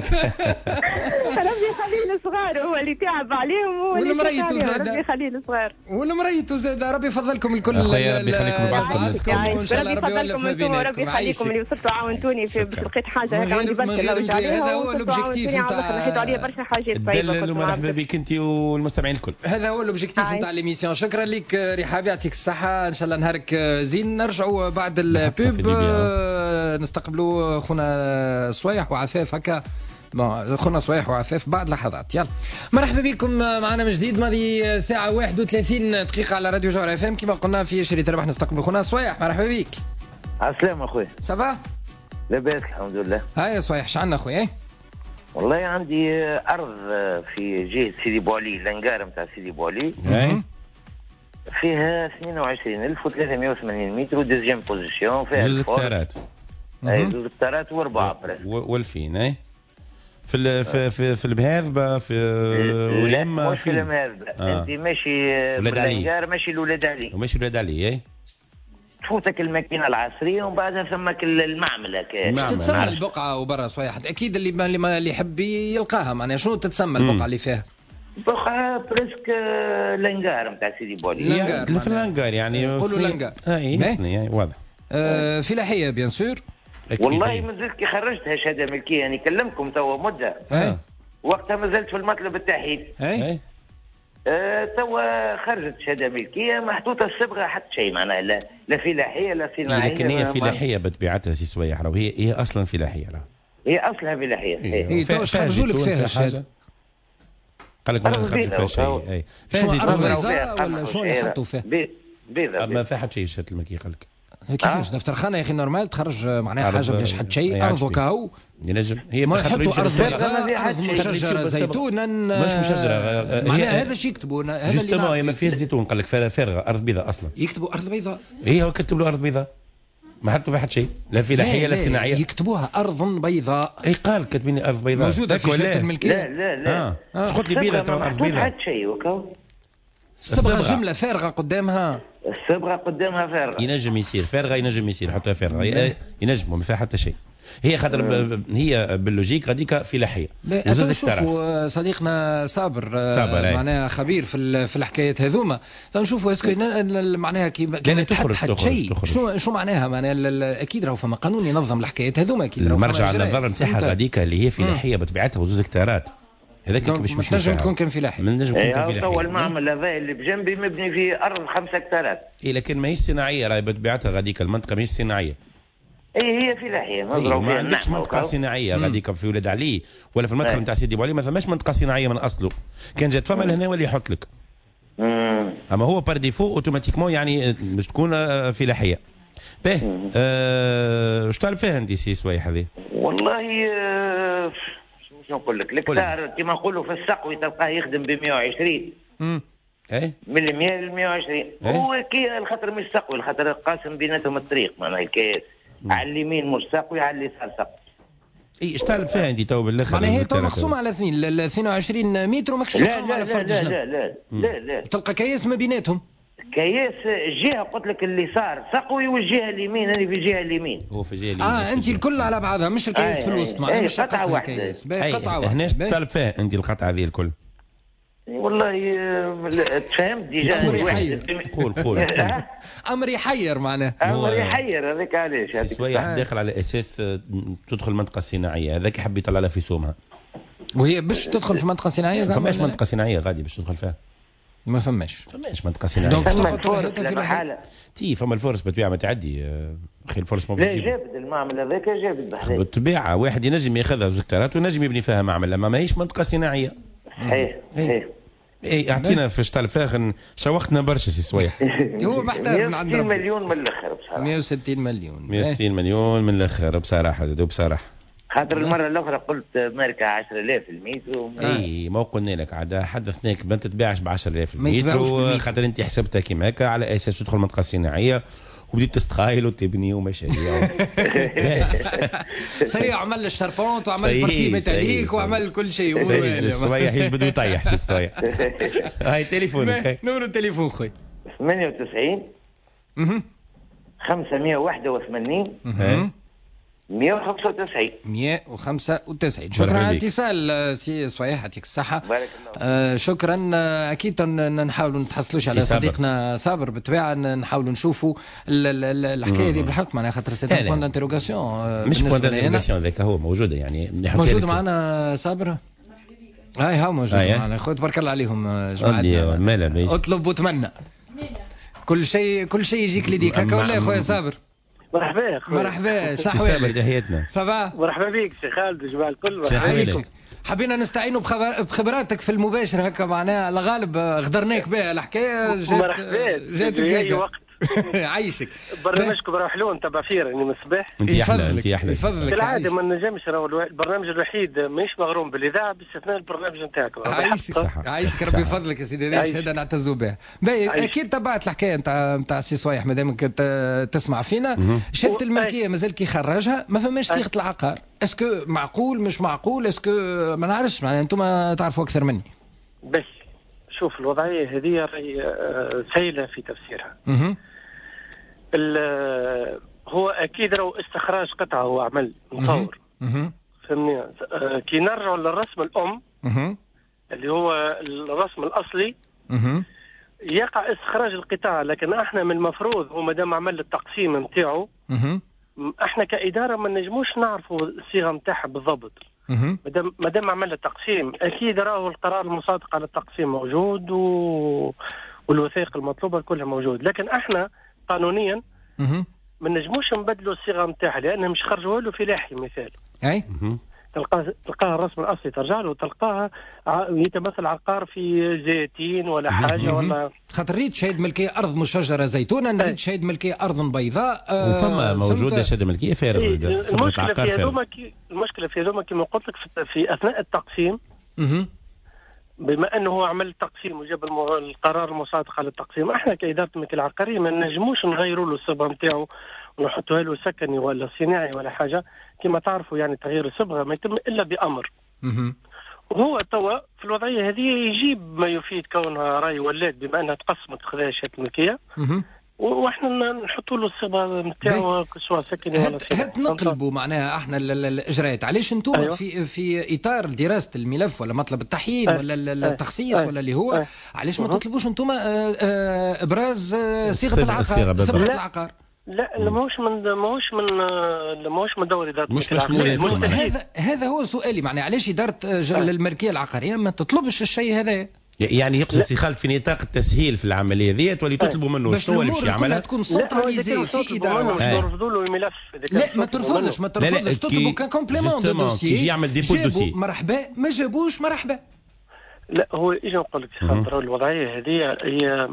ربي يخليه لصغار، هو اللي تعب عليهم هو اللي مريته زاد. ربي يخليه لصغار مريته زاد. ربي يفضلكم الكل. اخويا ربي يخليكم بعضكم. ان شاء الله ربي يولف ما بيناتكم. ربي يخليكم اللي وصلتوا عاونتوني في لقيت حاجه هكا عندي برشا نلوج عليها. هذا هو الاوبجيكتيف نتاع. حيطوا عليا برشا حاجات طيبه. مرحبا بك انت والمستمعين الكل. هذا هو الاوبجيكتيف نتاع ليميسيون. شكرا لك رحاب، يعطيك الصحه. ان شاء الله نهارك زين. نرجعوا بعد البوب نستقبلوا خونا صويح وعفاف هكا. خونا صويح وعفاف بعد لحظات. يلا مرحبا بكم معنا من جديد. ماضي ساعة 31 دقيقة على راديو جوهر اف ام. كما قلنا في شريط ربح نستقبل خونا صويح. مرحبا بك. السلام اخويا. سافا؟ لاباس الحمد لله. هاي صويح شعنا اخويا؟ والله عندي أرض في جهة سيدي بوعلي، الانقار نتاع سيدي بوعلي. فيها 22380 متر وديزيام بوزيسيون. فيها زوج هكتارات. اي 2 هكتارات و4 والفين. اي في البهاذبه في ولما مش في المهاذبه. انت ماشي بالانقار، ماشي الولاد علي. وماشي الولاد علي. اي تفوتك الماكينه العصريه ومن بعدها ثمك المعمل هكا. مش تتسمى البقعه وبرا صويح؟ اكيد اللي يحب يلقاها. معناها شنو تتسمى البقعه اللي فيها؟ بقعه بريسك الانقار نتاع سيدي بولي. في الانقار يعني يقولوا الانقار. اي واضح. فلاحيه بيان سور. والله مازلت كي خرجتها شهاده ملكيه، يعني كلمكم توا مده. وقتها مازلت في المطلب التحيل. توا خرجت شهاده ملكيه محطوطه الصبغه حتى شيء، معناها لا فلاحيه لا صناعيه. لكن هي فلاحيه بطبيعتها سي سويح. هي اصلا فلاحيه. هي اصلها فلاحيه. هي تو خرجوا لك فيها الشهاده؟ قال لك ما نخرج فيها شيء. اي شنو ارض بيضاء ولا شنو اللي حطوا فيها؟ بيضاء. ما فيها حتى شيء شهاده الملكيه. قال لك كيفاش دفتر خانه يا اخي نورمال تخرج معناها حاجه بلاش حتى شيء. ارض وكاهو ينجم. هي ما يحطوا ارض بيضاء، ارض مشجره زيتونا. مش مشجره معناها هذا شيء يكتبوا. هذا اللي ما فيهاش زيتون. قال لك فارغه ارض بيضاء اصلا. يكتبوا ارض بيضاء. هو كتب له ارض بيضاء، ما حطوا فيها حتى شيء، لا فلاحيه لا صناعيه. يكتبوها ارض بيضاء. اي قال كاتبين ارض بيضاء موجوده في شهاده الملكيه. لا شقط لي بيضاء تو ارض بيضاء. حتى شيء وكاو. الصبغه جمله فارغه قدامها. الصبغه قدامها فارغه. ينجم يصير فارغه، ينجم يصير حتى فارغه. ينجم ما فيها حتى شيء. هي خاطر هي باللوجيك غاديك فلاحيه. نشوفوا صديقنا صابر معناها خبير في الحكايات هذوما. نشوفوا اسكو معناها كيما تحت شيء شو معناها اكيد راهو فما قانون ينظم الحكايات هذوما. اكيد المرجع النظر نتاعها غاديك اللي هي فلاحيه بطبيعتها وزوج هكتارات. هذاك كيفاش تنجم تكون كان فلاحي. نجم تكون كان فلاحي. المعمل هذا اللي بجنبي مبني في ارض 5 هكتارات. لكن ماهيش صناعيه. راهي بطبيعتها غاديك المنطقه ماهيش صناعيه. هي فلاحيه. ما عندكش منطقه صناعيه غاديك في ولاد علي ولا في المدخل نتاع سيدي بوعلي. ما ثماش منطقه صناعيه من اصله. كان جات فما لهنا ولا يحط لك. اما هو بار ديفو اوتوماتيكمون يعني باش تكون فلاحيه. باهي واش تعرف فيها انت سي سوايح هذه؟ والله شنو نقول لك، الكتار كما نقولوا في السقوي تلقاه يخدم ب 120. من 100 ل 120. هو كي الخطر مش سقوي، الخطر قاسم بيناتهم الطريق، معناها الكيس على اليمين مش سقوي، على اليسار سقوي. ايش تعرف فيها انت تو بالاخر؟ معناها هي تو مقسومه على اثنين، ال 22 متر وماكش مقسوم على فرد جنب. لا تلقى كياس ما بيناتهم. كياس الجهه قلت لك اليسار سقوي والجهه اليمين انا في الجهه اليمين. هو في الجهه اليمين. انت الكل على بعضها مش الكياس في الوسط. معناها مش قطعه واحده. قطعه واحده. هناش تعرف فيها انت القطعه هذه الكل؟ والله تفهمت ديجا. قول امر يحير معناه. امر يحير هذاك علاش واحد داخل على اساس تدخل المنطقه الصناعيه، هذاك يحب يطلع لها في سومها، وهي باش تدخل في المنطقه الصناعيه ما فماش منطقه صناعيه غادي باش تدخل فيها، ما فماش منطقه صناعيه. دونك تخطوا هذا في الحاله فما الفرص بالطبيعه ما تعدي. اخي الفرص ما لا جابد المعمل هذاك جابد بحذاك بالطبيعه، واحد ينجم ياخذها زكرات ونجم يبني فيها معمل، اما ماهيش منطقه صناعيه. صحيح اي اعطينا في شتال فاخر شوقتنا برشا سي سويح. هو محتاج من عند 160 مليون من الاخر بصراحه. 160 مليون 160 مليون من الاخر بصراحه. بصراحه خاطر المره الاخرى قلت ماركه 10000 المتر اي ما قلنا لك عاد حدثناك ما تتباعش ب 10000 المتر، خاطر انت حسبتها كيما هكا على اساس تدخل المنطقه الصناعيه وبديت تستخايل وتبني ومشاريع. صحيح عمل الشربونت وعمل بارتي ميتاليك وعمل كل شيء. الصبايح يجبد ويطيح سي الصبايح. هاي تليفونك نمرو التليفون خويا 98 581 195. شكرا على الاتصال سي صفيح، يعطيك الصحة. بارك الله. شكرا. أكيد نحاولوا نتحصلوش على صديقنا صابر بالطبيعة، نحاولوا نشوفوا الحكاية دي بالحق معناها، خاطر سي بوان دانتيروغاسيون. مش بوان دانتيروغاسيون ذاك هو موجودة يعني. موجود معنا صابر. هاي موجود معنا خويا، تبارك الله عليهم جماعتنا. اطلب وتمنى كل شيء يجيك لديك هكا ولا يا خويا صابر؟ مرحبا مرحبا صاحبي تحياتنا. صباح مرحبا بك سي خالد وجماعة الكل. مرحبا بك. حبينا نستعينوا بخبراتك في المباشر هكا معناها، على غالب غدرناك بها الحكايه. جات اي وقت. عايشك. برنامجكم راه حلو نتبع فيه راني من الصباح. انت احلى يفضلك. بالعاده ما نجمش، راهو البرنامج الوحيد ماهيش مغروم بالاذاعه باستثناء البرنامج نتاعكم. عايشك ربي يفضلك يا سيدي، هذه شهاده نعتزوا بها. اكيد تبعت الحكايه نتاع السي صويح مادامك تسمع فينا. شهاده الملكيه مازال كي خرجها ما فماش صيغه العقار. اسكو معقول مش معقول؟ اسكو ما نعرفش معناها، انتم تعرفوا اكثر مني. بس شوف الوضعيه هذه راهي سهله في تفسيرها. هو اكيد راهو استخراج قطعه، هو عمل مطور فهمني. كي نرجعوا للرسم الام اللي هو الرسم الاصلي يقع استخراج القطاع، لكن احنا من المفروض هو مادام عمل التقسيم نتاعو احنا كاداره ما نجموش نعرفوا الصيغه نتاعها بالضبط. مادام عمل التقسيم اكيد راهو القرار المصادق على التقسيم موجود والوثائق المطلوبه كلها موجود، لكن احنا قانونيا ما نجموش نبدلوا الصيغه نتاعها لانهم مش خرجوا له في لاحي مثال. اي تلقاها الرسم الاصلي ترجع له تلقاها يتمثل عقار في زيتين ولا حاجه ولا خاطر ريت شهاده ملكيه ارض مشجره زيتونه، نريد شهاده ملكيه ارض بيضاء. وفما موجوده شهاده ملكيه فارغ. المشكله في هذوما كما قلت لك في اثناء التقسيم. بما انه هو عمل التقسيم وجاب القرار المصادق على التقسيم، احنا كاداره الملكيه العقاريه ما نجموش نغيروا له الصبغه نتاعو ونحطوها له سكني ولا صناعي ولا حاجه. كما تعرفوا يعني تغيير الصبغه ما يتم الا بامر. وهو توا في الوضعيه هذه يجيب ما يفيد كونها راي ولات بما انها تقسمت خذها شهاده الملكيه واحنا نحطوا له الصبغه نتاعو سواء سكني ولا صناعي. هات نقلبوا معناها احنا الاجراءات. علاش انتم أيوة. في اطار دراسه الملف ولا مطلب التحيين ولا التخصيص ولا اللي هو علاش ما تطلبوش انتم ابراز صيغه العقار؟ صبغه العقار لا ماهوش من دور اداره مش هذا هو سؤالي معناها. علاش اداره الملكيه العقاريه ما تطلبش الشيء هذا؟ يعني يقصد سي خالد في نطاق التسهيل في العمليه ذيت واللي تطلبوا منه شنو اللي باش يعملها؟ تكون سنتراليزي في اداره. نرفضوا له الملف. لا ما ترفضش تطلبوا كومبليمون دو دوسيي. يجي يعمل ديبو دوسيي مرحبا، ما جابوش مرحبا. لا هو اجي نقول لك خاطر الوضعيه هذه هي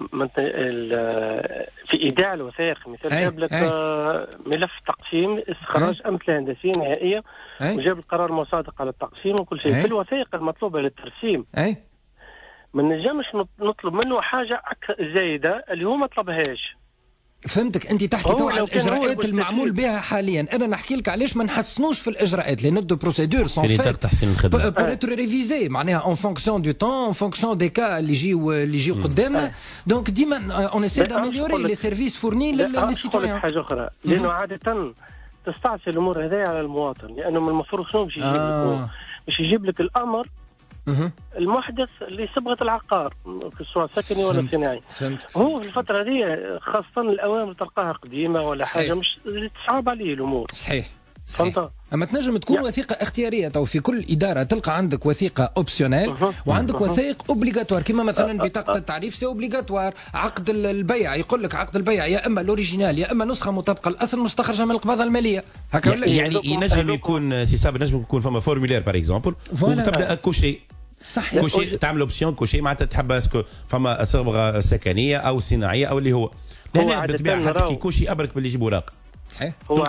في ايداع الوثائق مثال جاب لك ملف تقسيم استخراج امثله هندسيه نهائيه وجاب القرار المصادق على التقسيم وكل شيء في الوثائق المطلوبه للترسيم. ما نجمش نطلب منه حاجه زايده اللي هو ما طلبهاش. فهمتك. انت تحكي تو على الاجراءات المعمول بها حاليا، انا نحكي لك علاش ما نحسنوش في الاجراءات لان دو بروسيدور سون فيت بور اتر ريفيزي معناها اون فونكسيون دو طون اون فونكسيون دي كا اللي يجيو قدامنا. دونك ديما اون اسي داميليوري لي سيرفيس فورني للسيتويان. حاجه اخرى لانه عاده تستعصي الامور هذه على المواطن، لانه من المفروض شنو باش يجيب لك باش يجيب لك الامر المحدث لصبغه العقار سواء سكني ولا صناعي. هو في الفتره هذه خاصه الاوامر تلقاها قديمه ولا حاجه مش تصعب عليه الامور. صحيح. اما تنجم تكون وثيقه اختياريه. تو في كل اداره تلقى عندك وثيقه اوبسيونيل وعندك وثائق اوبليغاتوار، كما مثلا بطاقه التعريف سي اوبليغاتوار. عقد البيع يقول لك عقد البيع يا اما الاوريجينال يا اما نسخه مطابقه الاصل مستخرجه من القبضه الماليه. هكا ولا يعني ينجم يكون سي صاب ينجم يكون فما فورمولير باغ اكزومبل وتبدا كوشي. صح. كوشي تعمل اوبسيون كوشي معناتها تحب اسكو فما صبغه سكنيه او صناعيه او اللي هو هنا بالطبيعه حتى كي كوشي ابرك باللي يجيبوا ورق. صحيح. هو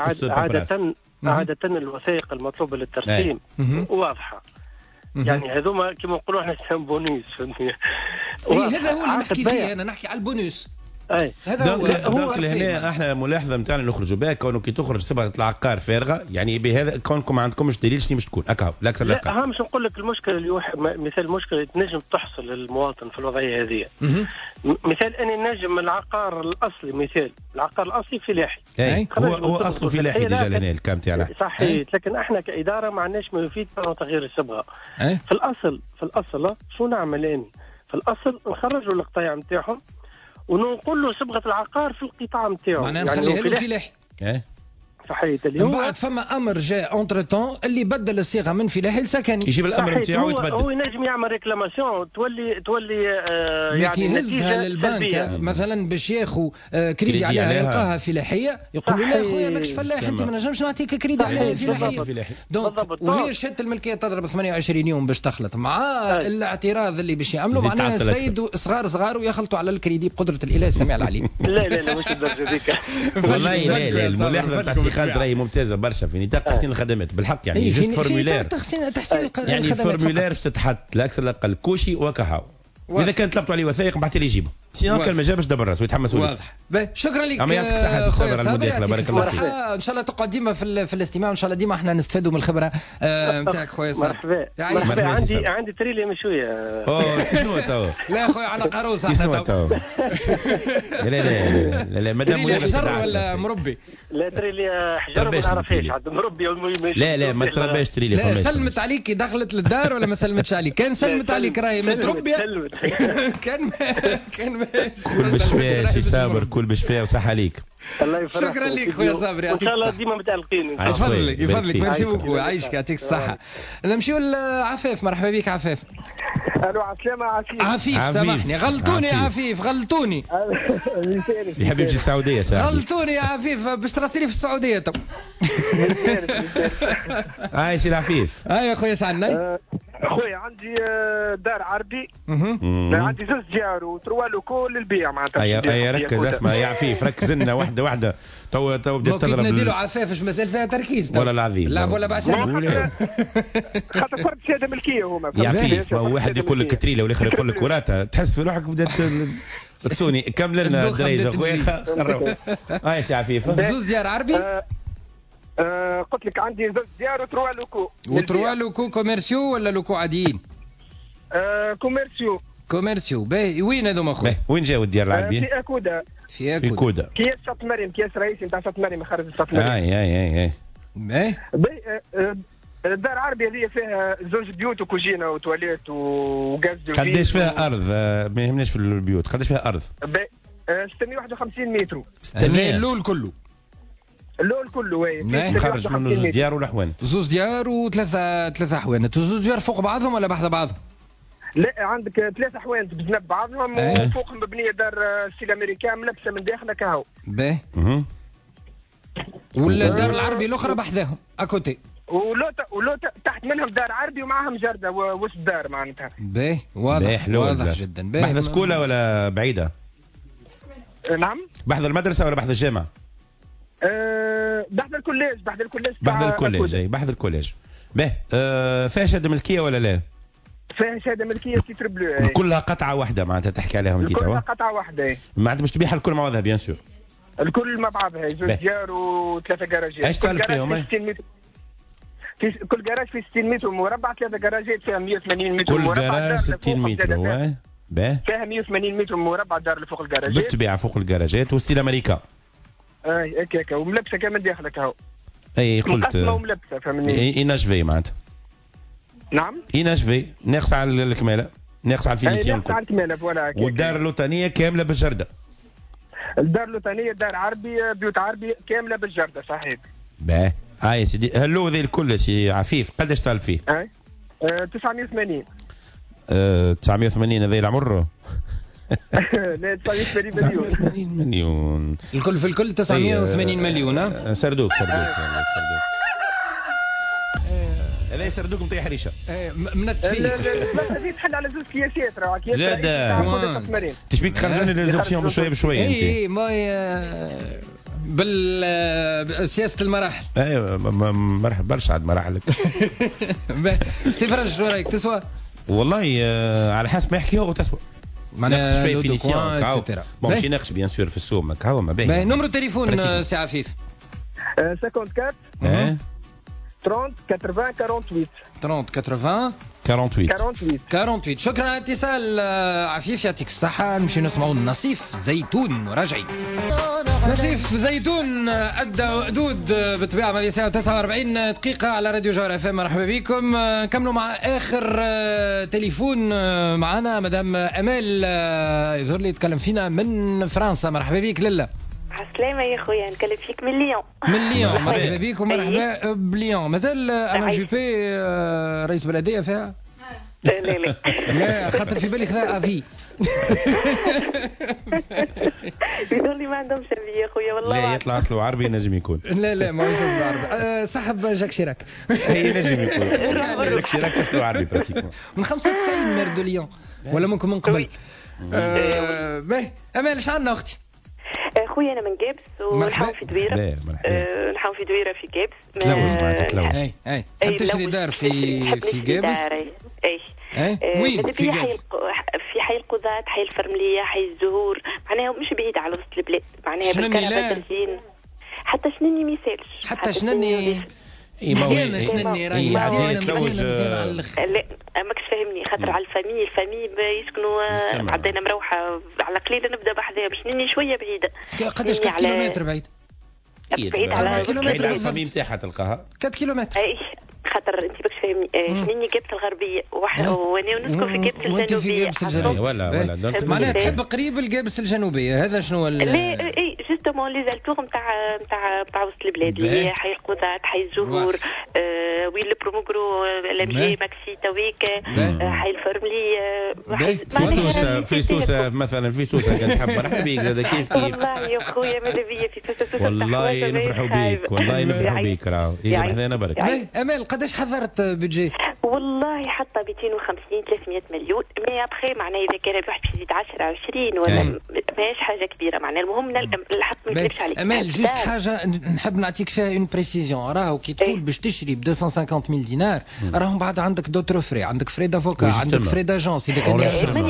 عادة الوثائق المطلوبة للترسيم واضحة. يعني هذوما كما نقولوا احنا بونوس فهمتني. هذا هو اللي نحكي فيه انا، نحكي على البونوس. هذا هو لهنا احنا ملاحظه نتاعنا نخرجوا بها كونه كي تخرج صبغه العقار فارغه، يعني بهذا كونكم ما عندكمش دليل شنو باش تكون هكا لا اكثر لا اقل. لا مش نقول لك المشكله اللي مثال المشكله تنجم تحصل للمواطن في الوضعيه هذه. مثال اني نجم العقار الاصلي، مثال العقار الاصلي فلاحي. هو اصله فلاحي ديجا لهنا الكام تاعنا. صحيح. لكن احنا كاداره ما عندناش ما يفيد تغيير الصبغه. في الاصل شو نعمل اني؟ في الاصل نخرجوا القطاع نتاعهم ونقول له صبغه العقار في القطاع نتاعو، معناها نخليها له فلاحي. صحيح. من بعد فما امر جاء اونتر تون اللي بدل الصيغه من فلاحي لسكني، يجيب الامر نتاعو ويتبدل. هو ينجم يعمل ريكلاماسيون تولي يعني يهزها للبنك مثلا باش ياخذ كريدي عليها يلقاها فلاحيه، يقولوا لا خويا ماكش فلاح انت ما نجمش نعطيك كريدي عليها فلاحيه. دونك وهي شهاده الملكيه تضرب 28 يوم باش تخلط مع الاعتراض اللي باش يعملوا معناها السيد صغار ويخلطوا على الكريدي بقدره الاله السميع العليم. لا مش الدرجه ذيك. والله لا الملاحظه تاع خالد راهي ممتازه برشا في نطاق تحسين الخدمات بالحق. يعني جست فورمولير تحسين يعني فورمولير باش تتحط لا اكثر لا اقل كوشي وكهو. واذا كان طلبتوا عليه وثائق بعثي لي يجيبه، سينو كان ما جابش دبر راسه ويتحمس. واضح. شكرا لك. يعطيك الصحه سي صابر على المداخله. بارك الله فيك. ان شاء الله تقعد ديما في الاستماع، وان شاء الله ديما احنا نستفادوا من الخبره نتاعك خويا صابر. مرحبا. عندي تريلي من شويه. شنو تو؟ لا خويا على قاروصه شنو تو؟ لا مادام حجر ولا مربي؟ لا تريلي حجر ما نعرفهاش عاد مربي. لا ما ترباش تريلي. لا سلمت عليك دخلت للدار ولا ما سلمتش عليك؟ كان سلمت عليك راهي متربيه. كان ماشي. كل بشفاء سي صابر، كل بشفاء وصحة ليك. الله يفرحك. شكرا لك خويا صابر، يعطيك الصحة. ان شاء الله ديما متألقين. يفضلك ميرسي بوكو، يعيشك يعطيك الصحة. نمشيو لعفاف. مرحبا بك عفاف. الو عسلامة. عفيف سامحني غلطوني يا عفيف غلطوني. يحب يمشي السعودية غلطوني يا عفيف باش تراسلي في السعودية تو. هاي سي العفيف. هاي يا خويا شعلنا. خويا عندي دار عربي، عندي زوج ديار وتروالو كل البيع معناتها. اي ركز اسمع يا عفيف، ركز لنا واحده واحده. تو بدات تضرب. نادي له عفاف اش مازال فيها تركيز. ولا العظيم لا ولا بعشان خاطر فرد شهاده ملكيه هما. يا عفيف واحد يقول لك تريله والاخر يقول لك وراثه، تحس في روحك بدات تسوني. كمل لنا الدريجه خويا. هاي سي عفيف. زوج ديار عربي. قلت لك عندي زوج ديار وتروا لوكو كوميرسيو ولا لوكو عاديين؟ كوميرسيو. باهي وين هذوما خويا؟ وين جاوا الديار العربية؟ في أكودا. في كودا. كياس شط مريم، كياس رئيسي نتاع شط مريم، خارج شط مريم. اي باهي. الدار العربية هذه فيها زوج بيوت وكوجينة وتواليت وغاز دو. قداش فيها أرض؟ ما يهمناش في البيوت، قداش فيها أرض؟ 651 متر. اللول كله. اللول كله وي. خرج منه زوج ديار ولا حوانت؟ زوج ديار وثلاثة حوانت. زوج ديار فوق بعضهم ولا بحذا بعضهم؟ لا عندك 3 حوانت بجنب بعضهم وفوقهم مبنيه دار ستيل امريكان ملبسه من داخل كهو. باهي. والدار العربي الاخرى بحذاهم اكوتي. ولو تحت منهم دار عربي ومعهم جرده وسط دار معناتها. باهي واضح جدا. بحذا سكوله ولا بعيده؟ نعم. بحذا المدرسه ولا بحذا الجامعه؟ بحذا الكوليج. بحذا الكوليج. باهي. فيها شهاده ملكيه ولا لا؟ فيها شهاده ملكيه تيتر بلو. كلها قطعه واحده معناتها تحكي عليهم انت؟ كلها قطعه واحده. معناتها مش تبيعها الكل مع بعضها بيان سور. الكل مع بعضها زوج ديار وثلاثه جراجات. ايش طالب فيهم؟ كل جراج فيه 60 متر مربع، 3 جراجات فيها 180 متر مربع. كل جراج 60 متر. باهي. فيها 180 متر مربع الدار اللي فوق الجراجات. بالطبيعه فوق الجراجات وستيل امريكا. هكاك وملبسه كامل داخلك اهو. اي قلت وملبسه فهمني. اناش في معناتها. نعم إناشفي ناقص على الكمالة، ناقص على الفينيسيون. ناقص على الكمالة فوالا. والدار اللوطانية كاملة بالجردة. الدار اللوطانية دار عربي بيوت عربي كاملة بالجردة صحيح. باه هاي سيدي هلو ذي الكل سي عفيف قداش طالب فيه؟ 980. 980 هذا العمر؟ لا 980 مليون الكل في الكل 980 مليون. ها سردوك هذا سردوك نتاع حريشه من التفيل. هذه تحل على زوج سياسات راه زاد تشبيك تخرجوني ليزوبسيون بشويه انت. اي ما بالسياسه المراحل. ايوه مرحبا برشا عاد مراحلك. سي فرج شو رايك تسوى؟ والله على حسب ما يحكي هو تسوى. ناقص شويه فينيسيون ماشي ناقص بيان سور في السوق ما كاو ما باين. نمرو تليفون سي عفيف 54 30 80 48 30 80 48. شكرا على الاتصال عفيف يعطيك الصحة. نمشي نسمعوا نصيف زيتون وراجعين. نصيف زيتون أدى وأدود بالطبيعة ما ساعة 49 دقيقة على راديو جوهر FM. مرحبا بكم. نكملوا مع آخر تليفون معنا مدام أمال يظهر لي يتكلم فينا من فرنسا. مرحبا بك لالا. عسلامة يا خويا نكلم فيك من ليون. مرحبا بك ومرحبا بليون. مازال أنا جوبي رئيس بلدية فيها؟ لا خاطر في بالي خذا افي. يقول لي ما عندهمش افي يا خويا والله. لا يطلع اصله عربي نجم يكون. لا ما هوش اصله عربي. صاحب جاك شيراك. هي نجم يكون جاك شيراك اصله عربي براتيكمون. من 95 مير دو ليون ولا ممكن من قبل. باهي امال ايش عندنا اختي؟ خويا انا من جابس ونحاول في دويره. نحاول في دويره في جابس. تلوز معناتها تلوز. اي تحب تشري دار في جابس؟ اي وين في جابس؟ في حي القضاة، حي الفرمليه، حي الزهور، معناها مش بعيد على وسط البلاد، معناها بالكرهبه حتى شنني ما يسالش. حتى شنني مزيانه شنني راهي مزيانه على الاخر. لا ماكش فاهمني خاطر على الفامي يسكنوا عندنا مروحه على قليله نبدا بحذاها باش نني شويه بعيده. قداش 4 كيلومتر بعيد؟ بعيد على كيلومتر على الفامي نتاعها تلقاها 4 كيلومتر. اي خاطر انت باش فاهمني شنني جابس الغربيه وانا نسكن في جابس الجنوبيه. وانت في جابس الجنوبيه ولا معناها تحب قريب الجابس الجنوبيه. هذا شنو لا اي جوستومون لي زالتور نتاع وسط البلاد اللي هي حي القضاة، حي الزهور، وين البروموغرو الامجي ماكسي تويك، حي الفرملي. في سوسه مثلا في سوسه كان تحب مرحبا بك زاد كيف والله يا خويا ماذا بيا في سوسه. والله نفرحوا بيك والله نفرحوا بيك راهو يجي حذانا برك. امال قداش حضرت بيجي؟ والله حتى 250 300 مليون. مي ابخي معناها اذا كان الواحد باش يزيد 10 20 ولا ماهيش حاجه كبيره معناها المهم الحق ما نكذبش عليك. امال جوست حاجه نحب نعطيك فيها اون بريسيزيون. راهو كي تقول باش تشري ب 250,000 دينار راهم بعد عندك دوتر فري، عندك فري دافوكا، عندك فري داجونس اذا كان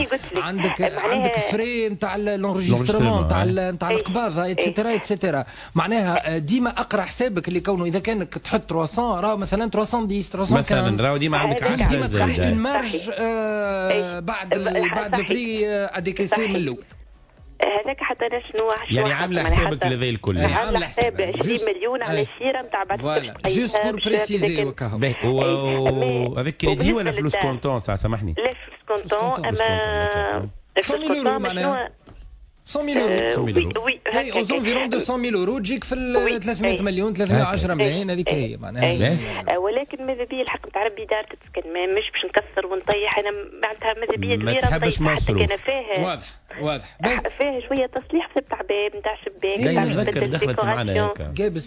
عندك فري نتاع لونجسترمون نتاع القباضه ايتترا معناها ديما اقرا حسابك اللي كونه اذا كانك تحط 300 راهو مثلا 310 مثلا راهو ديما عندك ديما تخلي المارج بعد البري اديكيسي من الاول. هذاك حتى انا شنو يعني عامله حسابك لذي الكل. عامله حساب 20 مليون على الشيره نتاع بعد. فوالا جوست بور بريسيزي وكاهو. افيك كريدي ولا فلوس كونتون سامحني؟ لا فلوس كونتون اما 100,000 يورو معناها 100,000 يورو. هي اوزونفيرون 200,000 يورو تجيك في 300 مليون 310 ملايين. هذيك هي معناها. ولكن ماذا بيا الحق نتاع ربي دار تسكن مش باش نكسر ونطيح. انا معناتها ماذا بيا ما تحبش مصروف. انا فيها واضح فيها شويه تصليح نتاع باب نتاع شباك نتذكر دخلت معنا هكا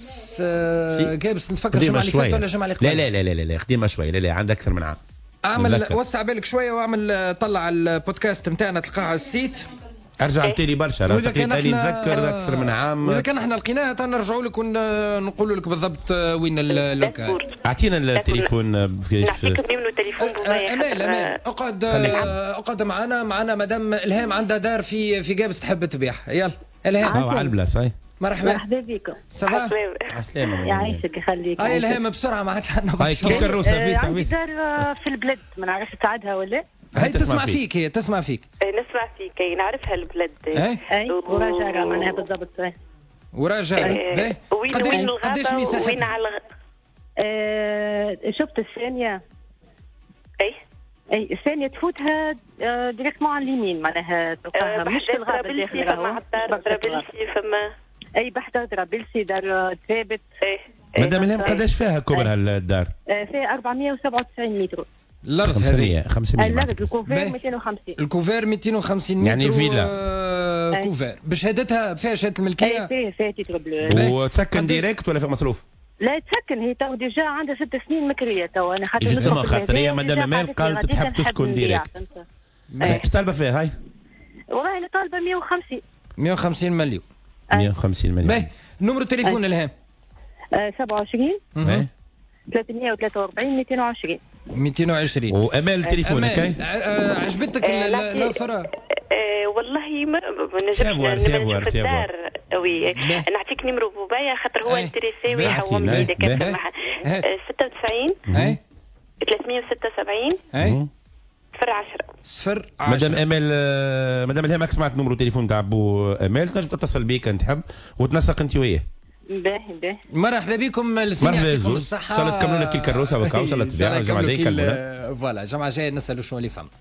جابس نتفكر الجمعه اللي فاتت ولا الجمعه اللي قبل. لا قديمه شويه. لا عندك اكثر من عام. اعمل وسع بالك شويه واعمل طلع البودكاست نتاعنا تلقاها على السيت. ارجع تالي برشا راه تقريبا نتذكر اكثر من عام. واذا كان احنا لقيناها تنرجعوا لك ونقولوا لك بالضبط وين اللوكال. اعطينا التليفون. نعطيك منو التليفون. امال اقعد معنا مدام الهام عندها دار في جابس تحب تبيعها. يلا الهام على البلاصه. مرحبا بكم. صباح عسلامة يعيشك يخليك. هاي الهام بسرعه ما عادش عندنا. هاي كيف كروسه في عندي دار في البلد ما نعرفش تساعدها ولا. هاي تسمع فيك. نسمع فيك نعرفها البلد. اي وراجعه معناها بالضبط. وراجعه قداش مساحتها؟ وين على شفت الثانيه اي الثانيه تفوتها ديريكتمون على اليمين معناها تلقاها مش في الغابه الداخل راهو طرابلسي فما اي بحذا طرابلسي دار ثابت. مدام الهام قداش فيها كبر هالدار؟ فيها 497 متر. الارض هذه 500 الارض الكوفير 250. الكوفير 250 متر يعني فيلا كوفير بشهادتها فيها شهاده الملكيه. فيها تيتر وتسكن ديريكت ولا في مصروف؟ لا تسكن هي تو ديجا عندها 6 سنين مكريه تو انا خاطر هي مدام امال قالت تحب تسكن ديريكت. ايش طالبه فيها هاي؟ والله انا طالبه 150 مليون. 150 مليون. باهي نمر التليفون الهام 27 343 220 وامال تليفونك عجبتك الاوفر؟ والله ما نجمش نشوف الدار وي نعطيك نمرو بوبايا خاطر هو انتريسي ويحوم لي اذا كان 96 376 010 مدام مدام الهام سمعت نمرو تليفون تاع بو امال تنجم تتصل بيك ان تحب وتنسق انت وياه. باهي مرحبا بكم الاثنين يعطيكم الصحة. ان شاء الله تكملوا لك الكروسه وكا وان شاء الله تبيعوا الجمعه الجايه كلمونا. فوالا الجمعه الجايه نسالوا شنو اللي فهم.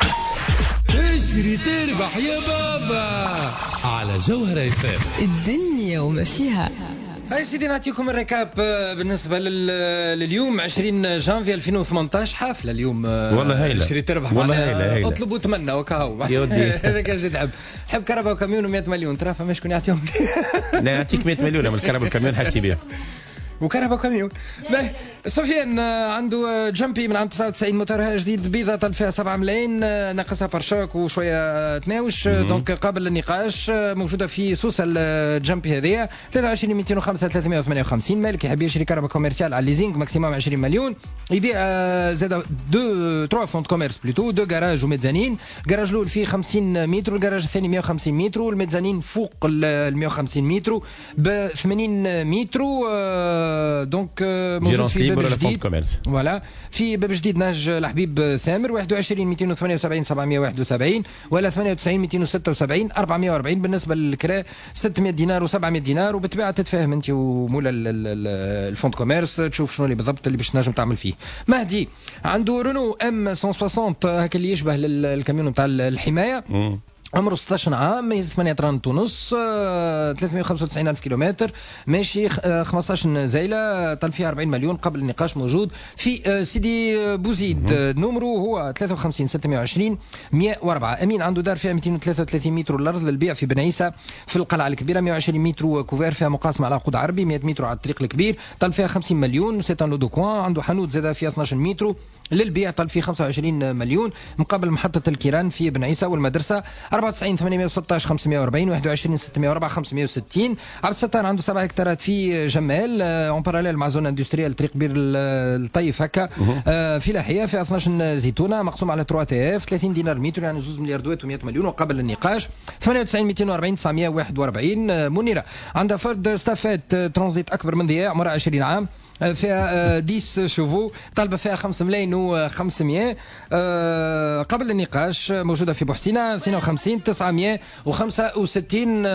اشري تربح يا بابا على جوهرة FM الدنيا وما فيها. هاي سيدي نعطيكم الركاب بالنسبه لليوم 20 جانفي 2018 حافله اليوم. والله هايله اشري تربح والله هايله اطلب وتمنى وكاهو هذاك جد حب كهرباء وكاميون و100 مليون ترى فما شكون يعطيهم. لا يعطيك 100 مليون من الكهرباء والكاميون حاجتي بها وكهرباء كاميون. باهي سفيان عنده جامبي من عام 99 موتورها جديد بيضة طل فيها 7 ملايين ناقصها بارشوك وشويه تناوش دونك قابل للنقاش موجوده في سوسه الجامبي هذيا 23 205 358 مالك يحب يشري كهرباء كوميرسيال على الليزينغ ماكسيموم 20 مليون يبيع زاد 3 فونت كوميرس بلوتو 2 جراج وميزانين الجراج الاول فيه 50 متر الجراج الثاني 150 متر والميزانين فوق ال 150 متر ب 80 متر دونك موجود في باب جديد. فوالا في باب جديد نهج الحبيب ثامر 21 278 771 ولا 98 276 440 بالنسبه للكرا 600 دينار و700 دينار وبالطبيعه تتفاهم انت ومولا الفوند كوميرس تشوف شنو اللي بالضبط اللي باش تنجم تعمل فيه. مهدي عنده رونو ام 160 هكا اللي يشبه الكاميون نتاع الحمايه عمره 16 عام ميزة 8 طران ونص 395 ألف كيلومتر ماشي 15 زايلة طل فيها 40 مليون قبل النقاش موجود في سيدي بوزيد نمره هو 53 620 104 أمين عنده دار فيها 233 متر الأرض للبيع في بنعيسة في القلعة الكبيرة 120 متر كوفير فيها مقاسمة على عقود عربي 100 متر على الطريق الكبير طل فيها 50 مليون سيتان لو دو كوان عنده حانوت زاد فيها 12 متر للبيع طل فيه 25 مليون مقابل محطة الكيران في بنعيسة والمدرسة 94 816 540 21 604 560 عبد الستار عنده 7 هكتارات في جمال اون باراليل مع زون اندستريال طريق بير الطيف هكا فلاحيه فيها 12 زيتونه مقسوم على 3 تي اف 30 دينار متر يعني 2 ملياردوات و100 مليون وقبل النقاش 98 240 941 منيره عندها فرد ستافات ترانزيت اكبر من ذي عمرها 20 عام فيها 10 شوفو طالبه فيها 5 ملايين و500 قبل النقاش موجوده في بوحسينه 52 965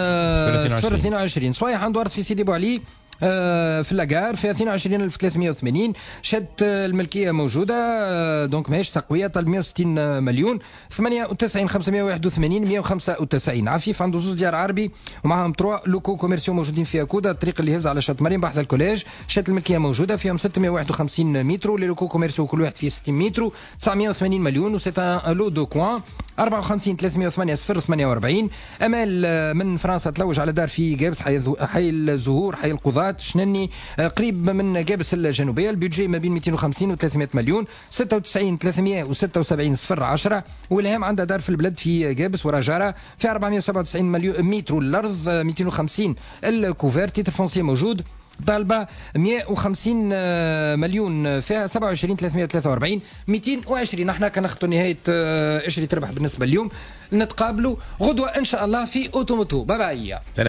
22 صويح عنده ارض في سيدي بوعلي في اللاجار فيها 22380 شهادة الملكية موجودة دونك ماهيش تقوية طالب 160 مليون 98 581 195 عفيف عنده زوج ديار عربي ومعهم 3 لوكو كوميرسيو موجودين فيها كودا الطريق اللي يهز على شط مريم بحث الكوليج شهادة الملكية موجودة فيهم 651 متر لي لوكو كوميرسيو كل واحد فيه 60 متر 980 مليون وسيت لو دو كوان 54 308 048 امال من فرنسا تلوج على دار في جابس حي الزهور حي القضاة شنني قريب من جابس الجنوبيه البيدجي ما بين 250 و 300 مليون 96 376 010 والهام عندها دار في البلد في جابس ورجاره في 497 مليون متر الارض 250 الكوفير تيتر فونسي موجود طالبه 150 مليون فيها 27 343 220 احنا كنخطوا نهايه اشري تربح بالنسبه اليوم نتقابلوا غدوه ان شاء الله في اوتوموتو باي باي.